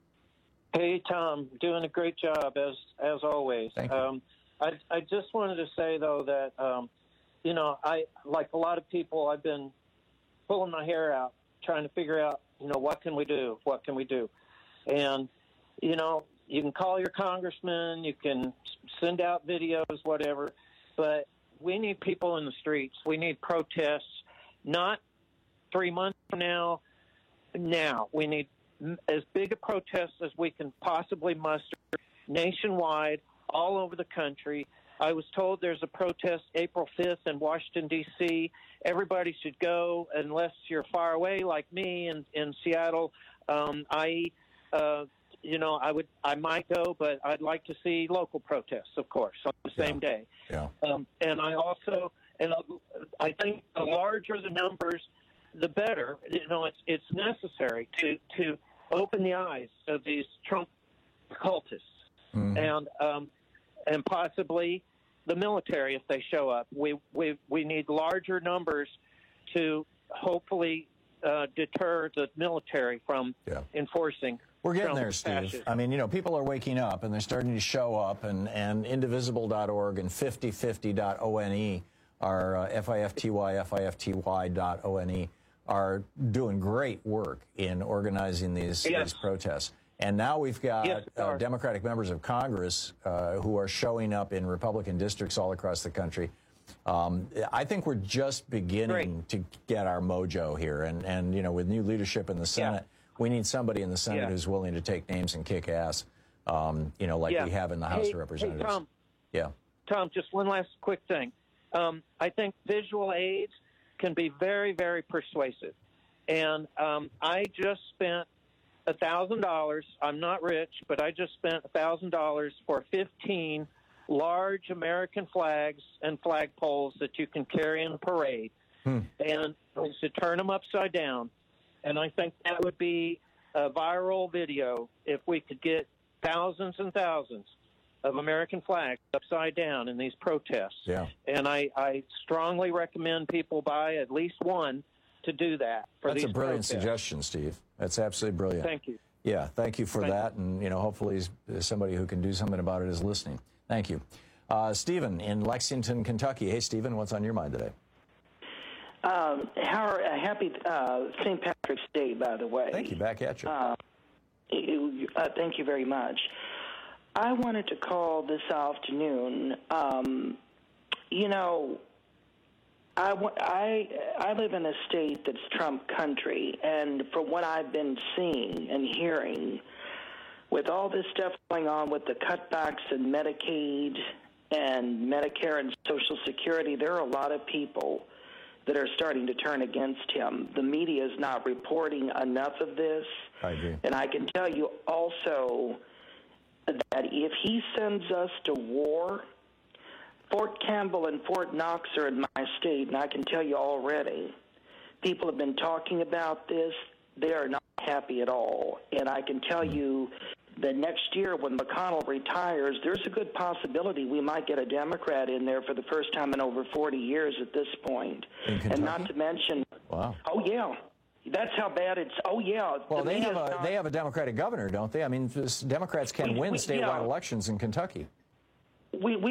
Hey, Tom, doing a great job, as as always. Thank you. Um, I, I just wanted to say, though, that, um, you know, I like a lot of people, I've been pulling my hair out, trying to figure out, you know, what can we do? What can we do? And, you know, you can call your congressman, you can send out videos, whatever, but we need people in the streets. We need protests, not three months from now, now. We need as big a protest as we can possibly muster nationwide, all over the country. I was told there's a protest April fifth in Washington, D C Everybody should go unless you're far away like me in, in Seattle. Um, I, uh, you know, I would, I might go, but I'd like to see local protests, of course, on the same yeah. day. Yeah. Um, and I also, and I think the larger the numbers, the better. You know, it's it's necessary to to open the eyes of these Trump cultists, mm-hmm. and um, and possibly the military if they show up. We we we need larger numbers to hopefully uh, deter the military from yeah. enforcing. We're getting Trump there, Steve. fascism. I mean, you know, people are waking up and they're starting to show up, and, and indivisible dot org and fifty fifty dot one are uh, F I F T Y, F I F T Y dot one are doing great work in organizing these, yes. these protests. And now we've got yes, uh, Democratic members of Congress uh, who are showing up in Republican districts all across the country. Um, I think we're just beginning great. to get our mojo here. And, and, you know, with new leadership in the Senate, yeah. we need somebody in the Senate yeah. who's willing to take names and kick ass, um, you know, like yeah. we have in the House hey, of Representatives. Hey, Tom, yeah. Tom, just one last quick thing. Um, I think visual aids can be very, very persuasive. And um, I just spent one thousand dollars. I'm not rich, but I just spent one thousand dollars for fifteen large American flags and flagpoles that you can carry in a parade. Hmm. And to turn them upside down. And I think that would be a viral video if we could get thousands and thousands of American flags upside down in these protests. Yeah. And I, I strongly recommend people buy at least one to do that. For That's these a brilliant protests. suggestion, Steve. That's absolutely brilliant. Thank you. Yeah, thank you for thank that. You. And, you know, hopefully somebody who can do something about it is listening. Thank you. Uh, Stephen in Lexington, Kentucky. Hey, Stephen, what's on your mind today? Um, how are, uh, happy uh, Saint Patrick's Day, by the way. Thank you. Back at you. Uh, you uh, thank you very much. I wanted to call this afternoon. Um, you know, I, I, I live in a state that's Trump country, and from what I've been seeing and hearing, with all this stuff going on with the cutbacks in Medicaid and Medicare and Social Security, there are a lot of people that are starting to turn against him. The media is not reporting enough of this. I agree. And I can tell you also that if he sends us to war, Fort Campbell and Fort Knox are in my state, and I can tell you already, people have been talking about this. They are not happy at all. And I can tell you that next year when McConnell retires, there's a good possibility we might get a Democrat in there for the first time in over forty years at this point. In Kentucky? And not to mention, wow. oh, yeah. That's how bad it's. Oh yeah. Well, the they have a not, they have a Democratic governor, don't they? I mean, this, Democrats can we, win we, statewide yeah. elections in Kentucky. We we do have a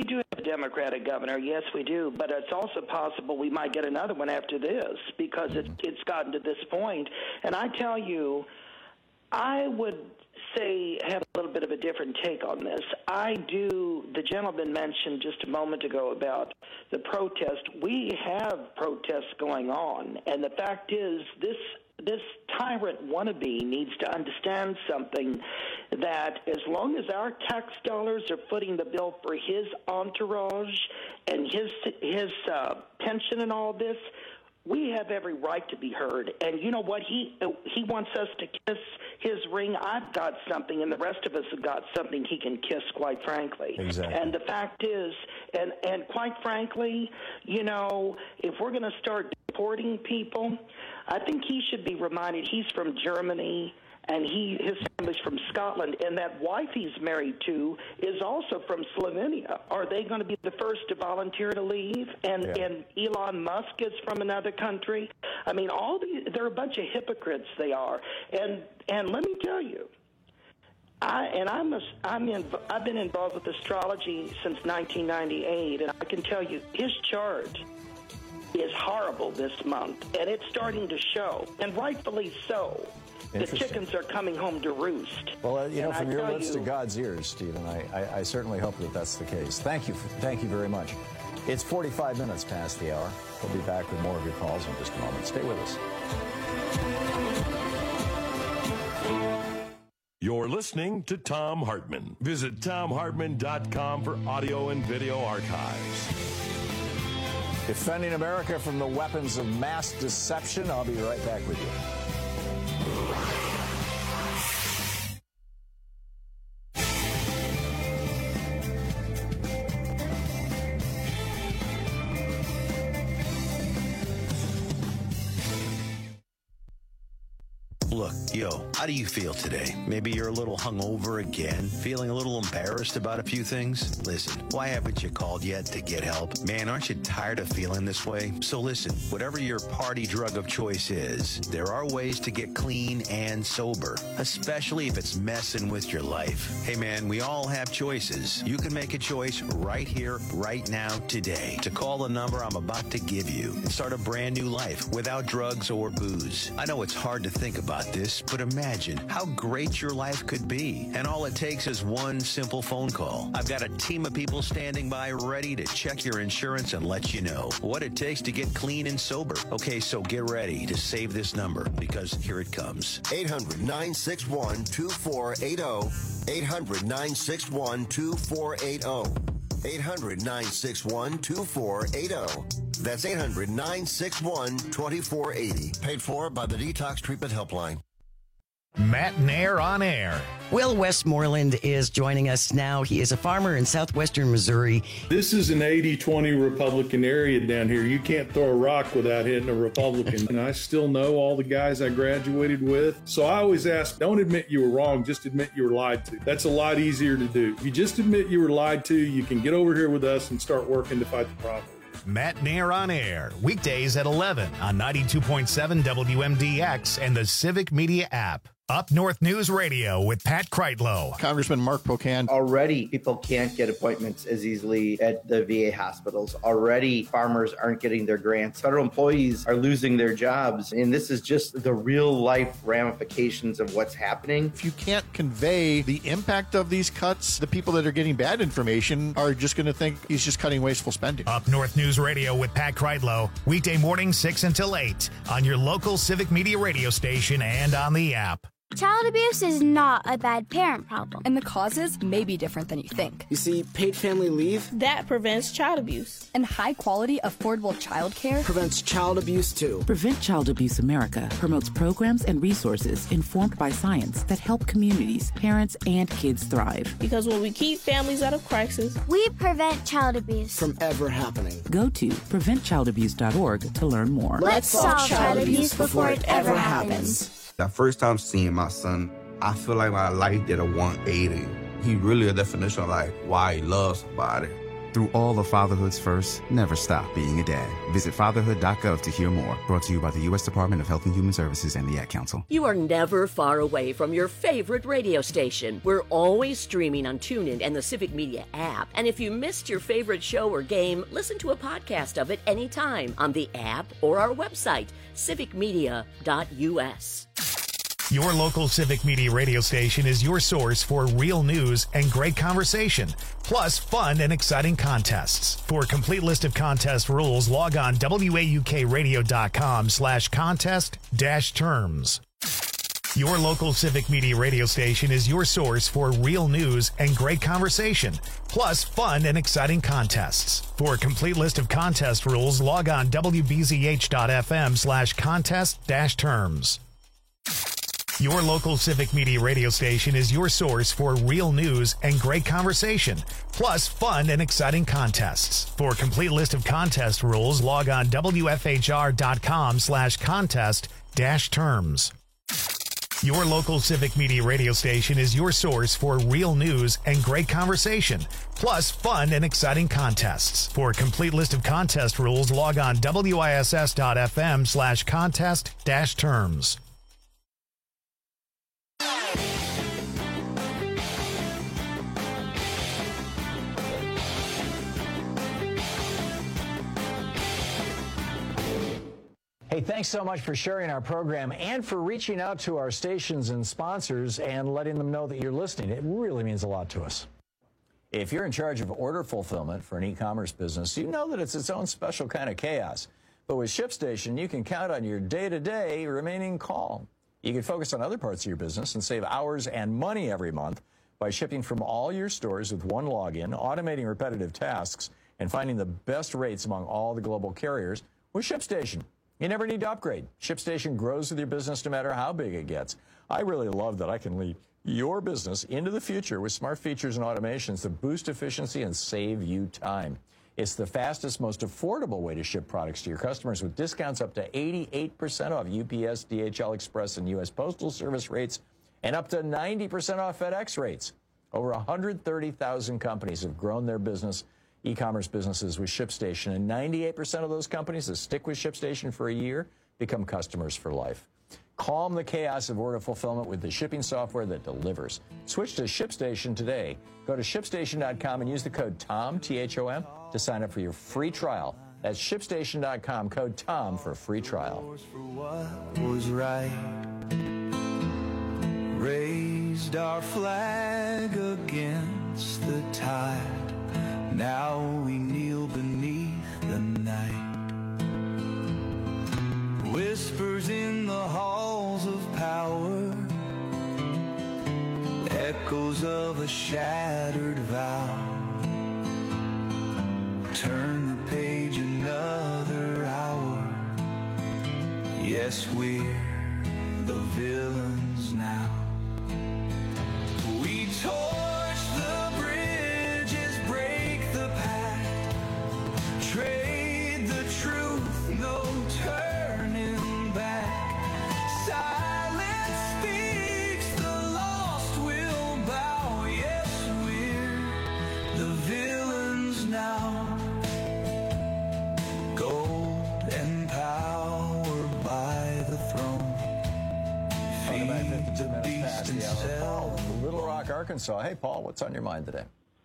Democratic governor. Yes, we do. But it's also possible we might get another one after this because it, it's gotten to this point. And I tell you, I would say have a little bit of a different take on this. I do, the gentleman mentioned just a moment ago about the protest. We have protests going on, and the fact is this this tyrant wannabe needs to understand something, that as long as our tax dollars are footing the bill for his entourage and his his uh, pension and all this, we have every right to be heard. And you know what? He he wants us to kiss his ring. I've got something, and the rest of us have got something he can kiss, quite frankly. Exactly. And the fact is, and, and quite frankly, you know, if we're going to start deporting people, I think he should be reminded he's from Germany, and he his family's from Scotland, and that wife he's married to is also from Slovenia. Are they going to be the first to volunteer to leave? And Yeah. and Elon Musk is from another country. I mean, all the they're a bunch of hypocrites. They are. And and let me tell you, I and I'm a, I'm in, I've been involved with astrology since nineteen ninety-eight, and I can tell you his chart is horrible this month, and it's starting to show, and rightfully so. The chickens are coming home to roost. Well, uh, you know, And from I your tell lips you, to God's ears, Stephen, I, I, I certainly hope that that's the case. Thank you. For, thank you very much. It's forty-five minutes past the hour. We'll be back with more of your calls in just a moment. Stay with us. You're listening to Thom Hartmann. Visit Thom Hartmann dot com for audio and video archives. Defending America from the weapons of mass deception. I'll be right back with you. Look, yo, how do you feel today? Maybe you're a little hungover again, feeling a little embarrassed about a few things? Listen, why haven't you called yet to get help? Man, aren't you tired of feeling this way? So listen, whatever your party drug of choice is, there are ways to get clean and sober, especially if it's messing with your life. Hey man, we all have choices. You can make a choice right here, right now, today, to call the number I'm about to give you and start a brand new life without drugs or booze. I know it's hard to think about this, but imagine how great your life could be. And all it takes is one simple phone call. I've got a team of people standing by ready to check your insurance and let you know what it takes to get clean and sober. Okay, so get ready to save this number, because here it comes. eight hundred, nine six one, two four eight zero. eight hundred, nine six one, two four eight zero. eight hundred, nine six one, two four eight zero. That's eight hundred, nine six one, two four eight zero. Paid for by the Detox Treatment Helpline. Matt Nair on air. Will Westmoreland is joining us now. He is a farmer in southwestern Missouri. This is an eighty twenty Republican area down here. You can't throw a rock without hitting a Republican. And I still know all the guys I graduated with. So I always ask, don't admit you were wrong, just admit you were lied to. That's a lot easier to do. If you just admit you were lied to, you can get over here with us and start working to fight the problem. Matt Nair on air, weekdays at eleven on ninety-two point seven W M D X and the Civic Media app. Up North News Radio with Pat Kreitlow. Congressman Mark Pocan. Already, people can't get appointments as easily at the V A hospitals. Already, farmers aren't getting their grants. Federal employees are losing their jobs. And this is just the real-life ramifications of what's happening. If you can't convey the impact of these cuts, the people that are getting bad information are just going to think he's just cutting wasteful spending. Up North News Radio with Pat Kreitlow, weekday morning six until eight on your local Civic Media radio station and on the app. Child abuse is not a bad parent problem. And the causes may be different than you think. You see, paid family leave, That prevents child abuse. And high-quality, affordable child care prevents child abuse too. Prevent Child Abuse America promotes programs and resources informed by science that help communities, parents, and kids thrive. Because when we keep families out of crisis, we prevent child abuse. From ever happening. Go to prevent child abuse dot org to learn more. Let's solve child abuse before it ever happens. The first time seeing my son, I feel like my life did a one eighty. He really a definition of like why he loves somebody. Through all of fatherhood's first, never stop being a dad. Visit fatherhood dot gov to hear more. Brought to you by the U S Department of Health and Human Services and the Ad Council. You are never far away from your favorite radio station. We're always streaming on TuneIn and the Civic Media app. And if you missed your favorite show or game, listen to a podcast of it anytime on the app or our website, civic media dot u s. Your local Civic Media radio station is your source for real news and great conversation, plus fun and exciting contests. For a complete list of contest rules, log on W A U K radio dot com slash contest dash terms. Your local Civic Media radio station is your source for real news and great conversation, plus fun and exciting contests. For a complete list of contest rules, log on W B Z H dot F M slash contest dash terms. Your local Civic Media radio station is your source for real news and great conversation, plus fun and exciting contests. For a complete list of contest rules, log on W F H R dot com slash contest dash terms. Your local Civic Media radio station is your source for real news and great conversation, plus fun and exciting contests. For a complete list of contest rules, log on W I S S dot F M slash contest dash terms. Hey, thanks so much for sharing our program and for reaching out to our stations and sponsors and letting them know that you're listening. It really means a lot to us. If you're in charge of order fulfillment for an e-commerce business, you know that it's its own special kind of chaos. But with ShipStation, you can count on your day-to-day remaining calm. You can focus on other parts of your business and save hours and money every month by shipping from all your stores with one login, automating repetitive tasks, and finding the best rates among all the global carriers with ShipStation. You never need to upgrade. ShipStation grows with your business no matter how big it gets. I really love that I can lead your business into the future with smart features and automations that boost efficiency and save you time. It's the fastest, most affordable way to ship products to your customers with discounts up to eighty-eight percent off U P S, D H L Express, and U S Postal Service rates, and up to ninety percent off FedEx rates. Over one hundred thirty thousand companies have grown their business e-commerce businesses with ShipStation, and ninety-eight percent of those companies that stick with ShipStation for a year become customers for life. Calm the chaos of order fulfillment with the shipping software that delivers. Switch to ShipStation today. Go to ship station dot com and use the code TOM, T H O M, to sign up for your free trial. That's ship station dot com, code TOM for a free trial. For what was right, raised our flag against the tide. Now we kneel beneath the night. Whispers in the halls of power, echoes of a shattered vow. Turn the page another hour. Yes, we're the villains now. We torch the bridges, break the pact, trade the truth, no turning back. Silence speaks, the lost will bow. Yes, we're the villains now. Gold and power by the throne. Welcome back, fifty-two minutes past the hour. Paul from Little Rock, Arkansas. Hey, Paul, what's on your mind today?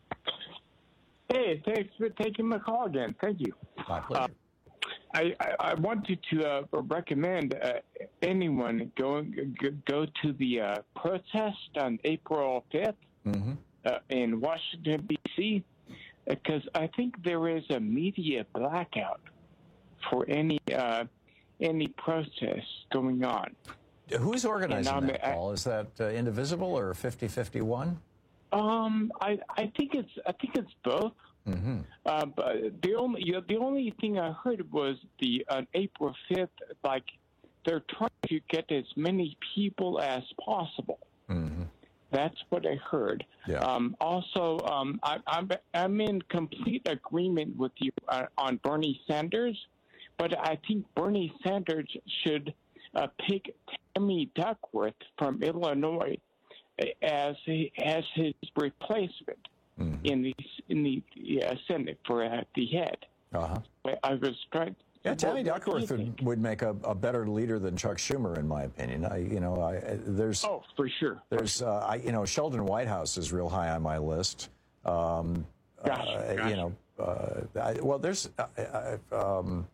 Hey, thanks for taking my call again. Thank you. My pleasure. Uh, I, I, I wanted to uh, recommend uh, anyone go, go to the uh, protest on April fifth mm-hmm. uh, in Washington, D C, because I think there is a media blackout for any uh, any protests going on. Who's organizing And, um, that, Paul? Is that uh, Indivisible or fifty fifty-one? Um, I I think it's I think it's both. Mm-hmm. Uh, but the only you know, the only thing I heard was the on April fifth, like they're trying to get as many people as possible. Mm-hmm. That's what I heard. Yeah. Um, also, um, I, I'm I'm in complete agreement with you uh, on Bernie Sanders, but I think Bernie Sanders should uh, pick Tammy Duckworth from Illinois as he, as his replacement. Mm-hmm. in the in the uh, Senate for uh, the head. Uh-huh. But I was trying. Yeah, Tammy what, what Duckworth would, would make a, a better leader than Chuck Schumer, in my opinion. I, you know, I, there's oh for sure. There's, uh, I, you know, Sheldon Whitehouse is real high on my list. Um, gosh, uh, gosh. You know, uh, I, well, there's, uh, um,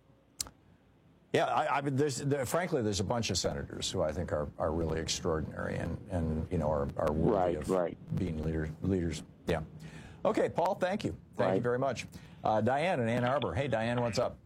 yeah, I, I mean, there's, there, frankly, there's a bunch of senators who I think are, are really extraordinary and, and you know, are, are worthy right, of right. being leader, leaders. Yeah. Okay, Paul, thank you. Thank right. you very much. Uh, Diane in Ann Arbor. Hey, Diane, what's up?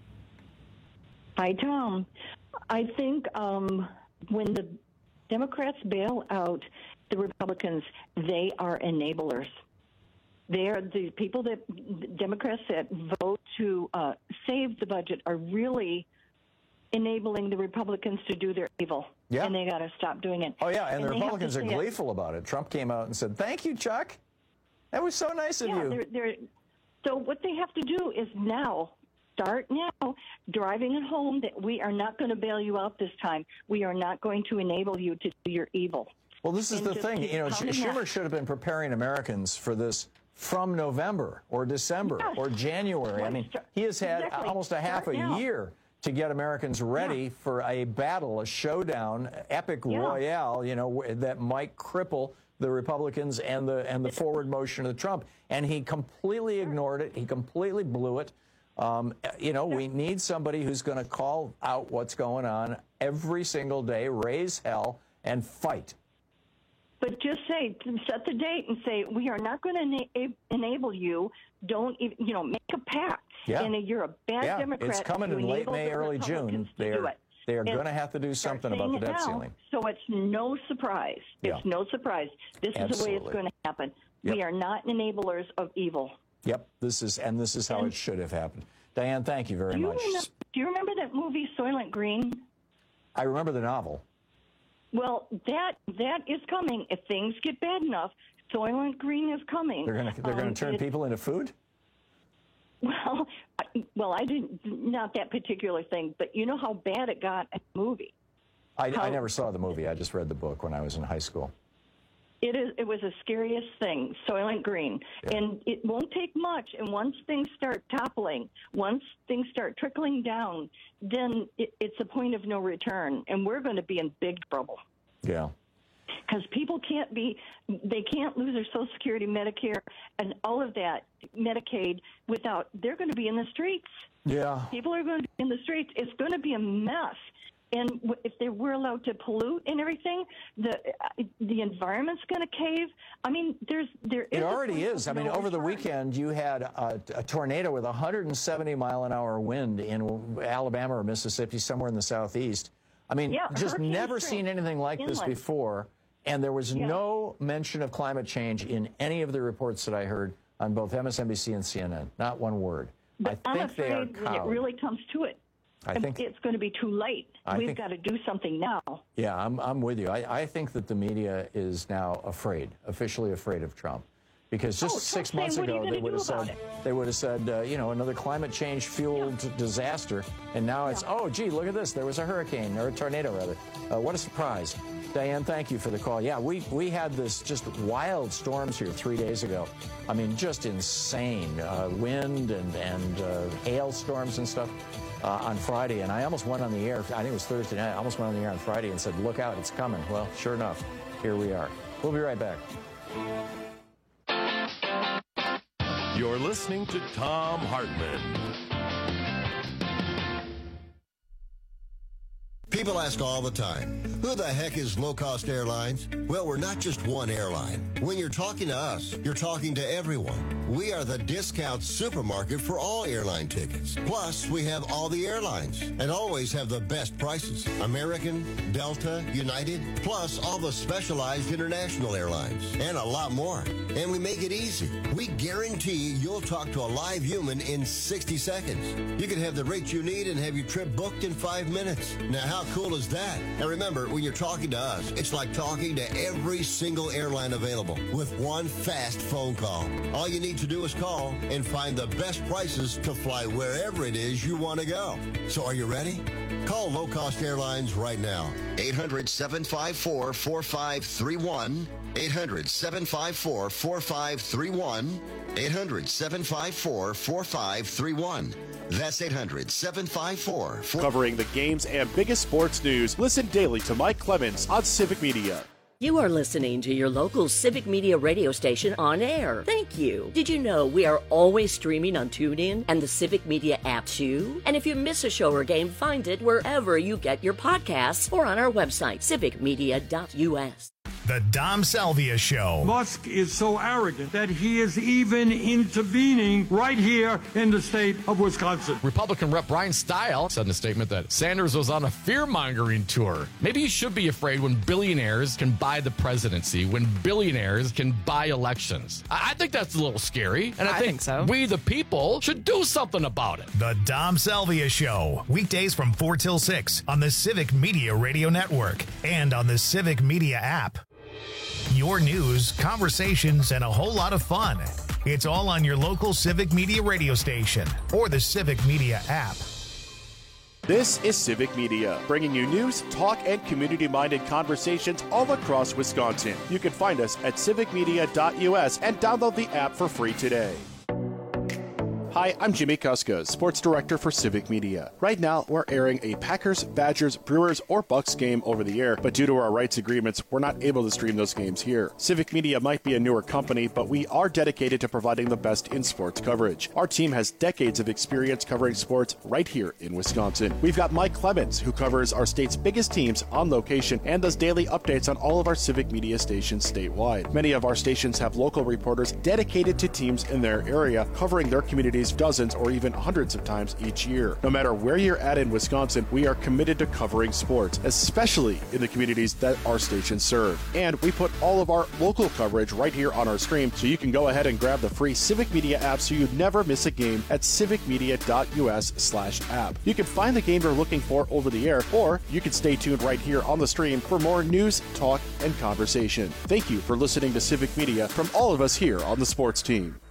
Hi, Tom. I think um, when the Democrats bail out the Republicans, they are enablers. They are the people that Democrats that vote to uh, save the budget are really enabling the Republicans to do their evil. Yeah. And they got to stop doing it. Oh, yeah, and, and the they have Republicans to are say it. gleeful about it. Trump came out and said, thank you, Chuck. That was so nice of yeah, you. They're, they're, so what they have to do is now, start now, driving it home that we are not going to bail you out this time. We are not going to enable you to do your evil. Well, this is And the just thing. keep You know, Sch- pounding Schumer that. should have been preparing Americans for this from November or December Yes. or January. I Right. mean, he has had Exactly. almost a half Start a now. year to get Americans ready for a battle, a showdown, epic Yeah. royale, you know, wh- that might cripple the Republicans and the and the forward motion of Trump. And he completely ignored it. He completely blew it. Um, you know, we need somebody who's going to call out what's going on every single day, raise hell, and fight. But just say, set the date and say, we are not going to ena- enable you. Don't even, you know, make a pact. Yeah. And you're a bad yeah, Democrat. it's coming to in late enable May, the early Republicans June. They to do are, it. they are And going to have to do start something about saying the it debt now, ceiling. So it's no surprise. Yeah. It's no surprise. This is the way it's Absolutely. going to happen. Yep. We are not enablers of evil. Yep, this is and this is how it should have happened. Diane, thank you very Do you, much. remember, do you remember that movie Soylent Green? I remember the novel. Well, that that is coming. If things get bad enough, Soylent Green is coming. They're going to they're going Um, to turn it- people into food. Well, I, well, I didn't, not that particular thing, but you know how bad it got in the movie. I, How- I never saw the movie. I just read the book when I was in high school. It is. It was the scariest thing, Soylent Green, and it won't take much. And once things start toppling, once things start trickling down, then it, it's a point of no return, and we're going to be in big trouble. Yeah. Because people can't be, they can't lose their Social Security, Medicare, and all of that, Medicaid, without, they're going to be in the streets. Yeah. People are going to be in the streets. It's going to be a mess. And w- if they were allowed to pollute and everything, the uh, the environment's going to cave. I mean, there's there is It a already point is. of I mean, no over the return. weekend, you had a, a tornado with one hundred seventy mile an hour wind in Alabama or Mississippi, somewhere in the southeast. I mean, Yeah, just hurricane never strength seen anything like this inland. before. And there was Yeah. no mention of climate change in any of the reports that I heard on both M S N B C and C N N. Not one word. But I I'm think they are afraid when it cowed. really comes to it, I think- it's going to be too late. I We've think- got to do something now. Yeah, I'm, I'm with you. I, I think that the media is now afraid, officially afraid of Trump. Because just Oh, six Trump's months saying, "What are you ago, they gonna would have do about said, it?" they would have said, uh, you know, another climate change fueled disaster. And now it's, oh, gee, look at this. There was a hurricane, or a tornado, rather. Uh, what a surprise. Diane, thank you for the call. Yeah, we, we had this just wild storms here three days ago. I mean, just insane. Uh, wind and, and uh, hail storms and stuff uh, on Friday. And I almost went on the air. I think it was Thursday night. I almost went on the air on Friday and said, look out, it's coming. Well, sure enough, here we are. We'll be right back. You're listening to Tom Hartman. People ask all the time, who the heck is Low Cost Airlines? Well, we're not just one airline. When you're talking to us, you're talking to everyone. We are the discount supermarket for all airline tickets. Plus, we have all the airlines and always have the best prices. American, Delta, United, plus all the specialized international airlines and a lot more. And we make it easy. We guarantee you'll talk to a live human in sixty seconds. You can have the rate you need and have your trip booked in five minutes. Now, how cool is that? And remember, when you're talking to us, it's like talking to every single airline available with one fast phone call. All you need to do is call and find the best prices to fly wherever it is you want to go. So are you ready? Call Low Cost Airlines right now. eight hundred, seven five four, four five three one. eight hundred, seven five four, four five three one. eight hundred, seven five four, four five three one. That's eight hundred, seven five four, four five three one. Covering the games and biggest sports news. Listen daily to Mike Clemens on Civic Media. You are listening to your local Civic Media radio station on air. Thank you. Did you know we are always streaming on TuneIn and the Civic Media app too? And if you miss a show or game, find it wherever you get your podcasts or on our website, civic media dot u s. The Dom Salvia Show. Musk is so arrogant that he is even intervening right here in the state of Wisconsin. Republican Rep Brian Stile said in a statement that Sanders was on a fear-mongering tour. Maybe you should be afraid when billionaires can buy the presidency, when billionaires can buy elections. I, I think that's a little scary, and I, I think, think so. we, the people, should do something about it. The Dom Salvia Show. Weekdays from four till six on the Civic Media Radio Network and on the Civic Media app. Your news, conversations, and a whole lot of fun. It's all on your local Civic Media radio station or the Civic Media app. This is Civic Media, bringing you news, talk, and community-minded conversations all across Wisconsin. You can find us at civic media dot u s and download the app for free today. Hi, I'm Jimmy Kuska, Sports Director for Civic Media. Right now, we're airing a Packers, Badgers, Brewers, or Bucks game over the air, but due to our rights agreements, we're not able to stream those games here. Civic Media might be a newer company, but we are dedicated to providing the best in sports coverage. Our team has decades of experience covering sports right here in Wisconsin. We've got Mike Clemens, who covers our state's biggest teams on location and does daily updates on all of our Civic Media stations statewide. Many of our stations have local reporters dedicated to teams in their area, covering their communities dozens or even hundreds of times each year. No matter where you're at in Wisconsin, we are committed to covering sports, especially in the communities that our stations serve. And we put all of our local coverage right here on our stream, so you can go ahead and grab the free Civic Media app so you never miss a game at civic media dot u s slash app. You can find the game you're looking for over the air, or you can stay tuned right here on the stream for more news, talk, and conversation. Thank you for listening to Civic Media from all of us here on the sports team.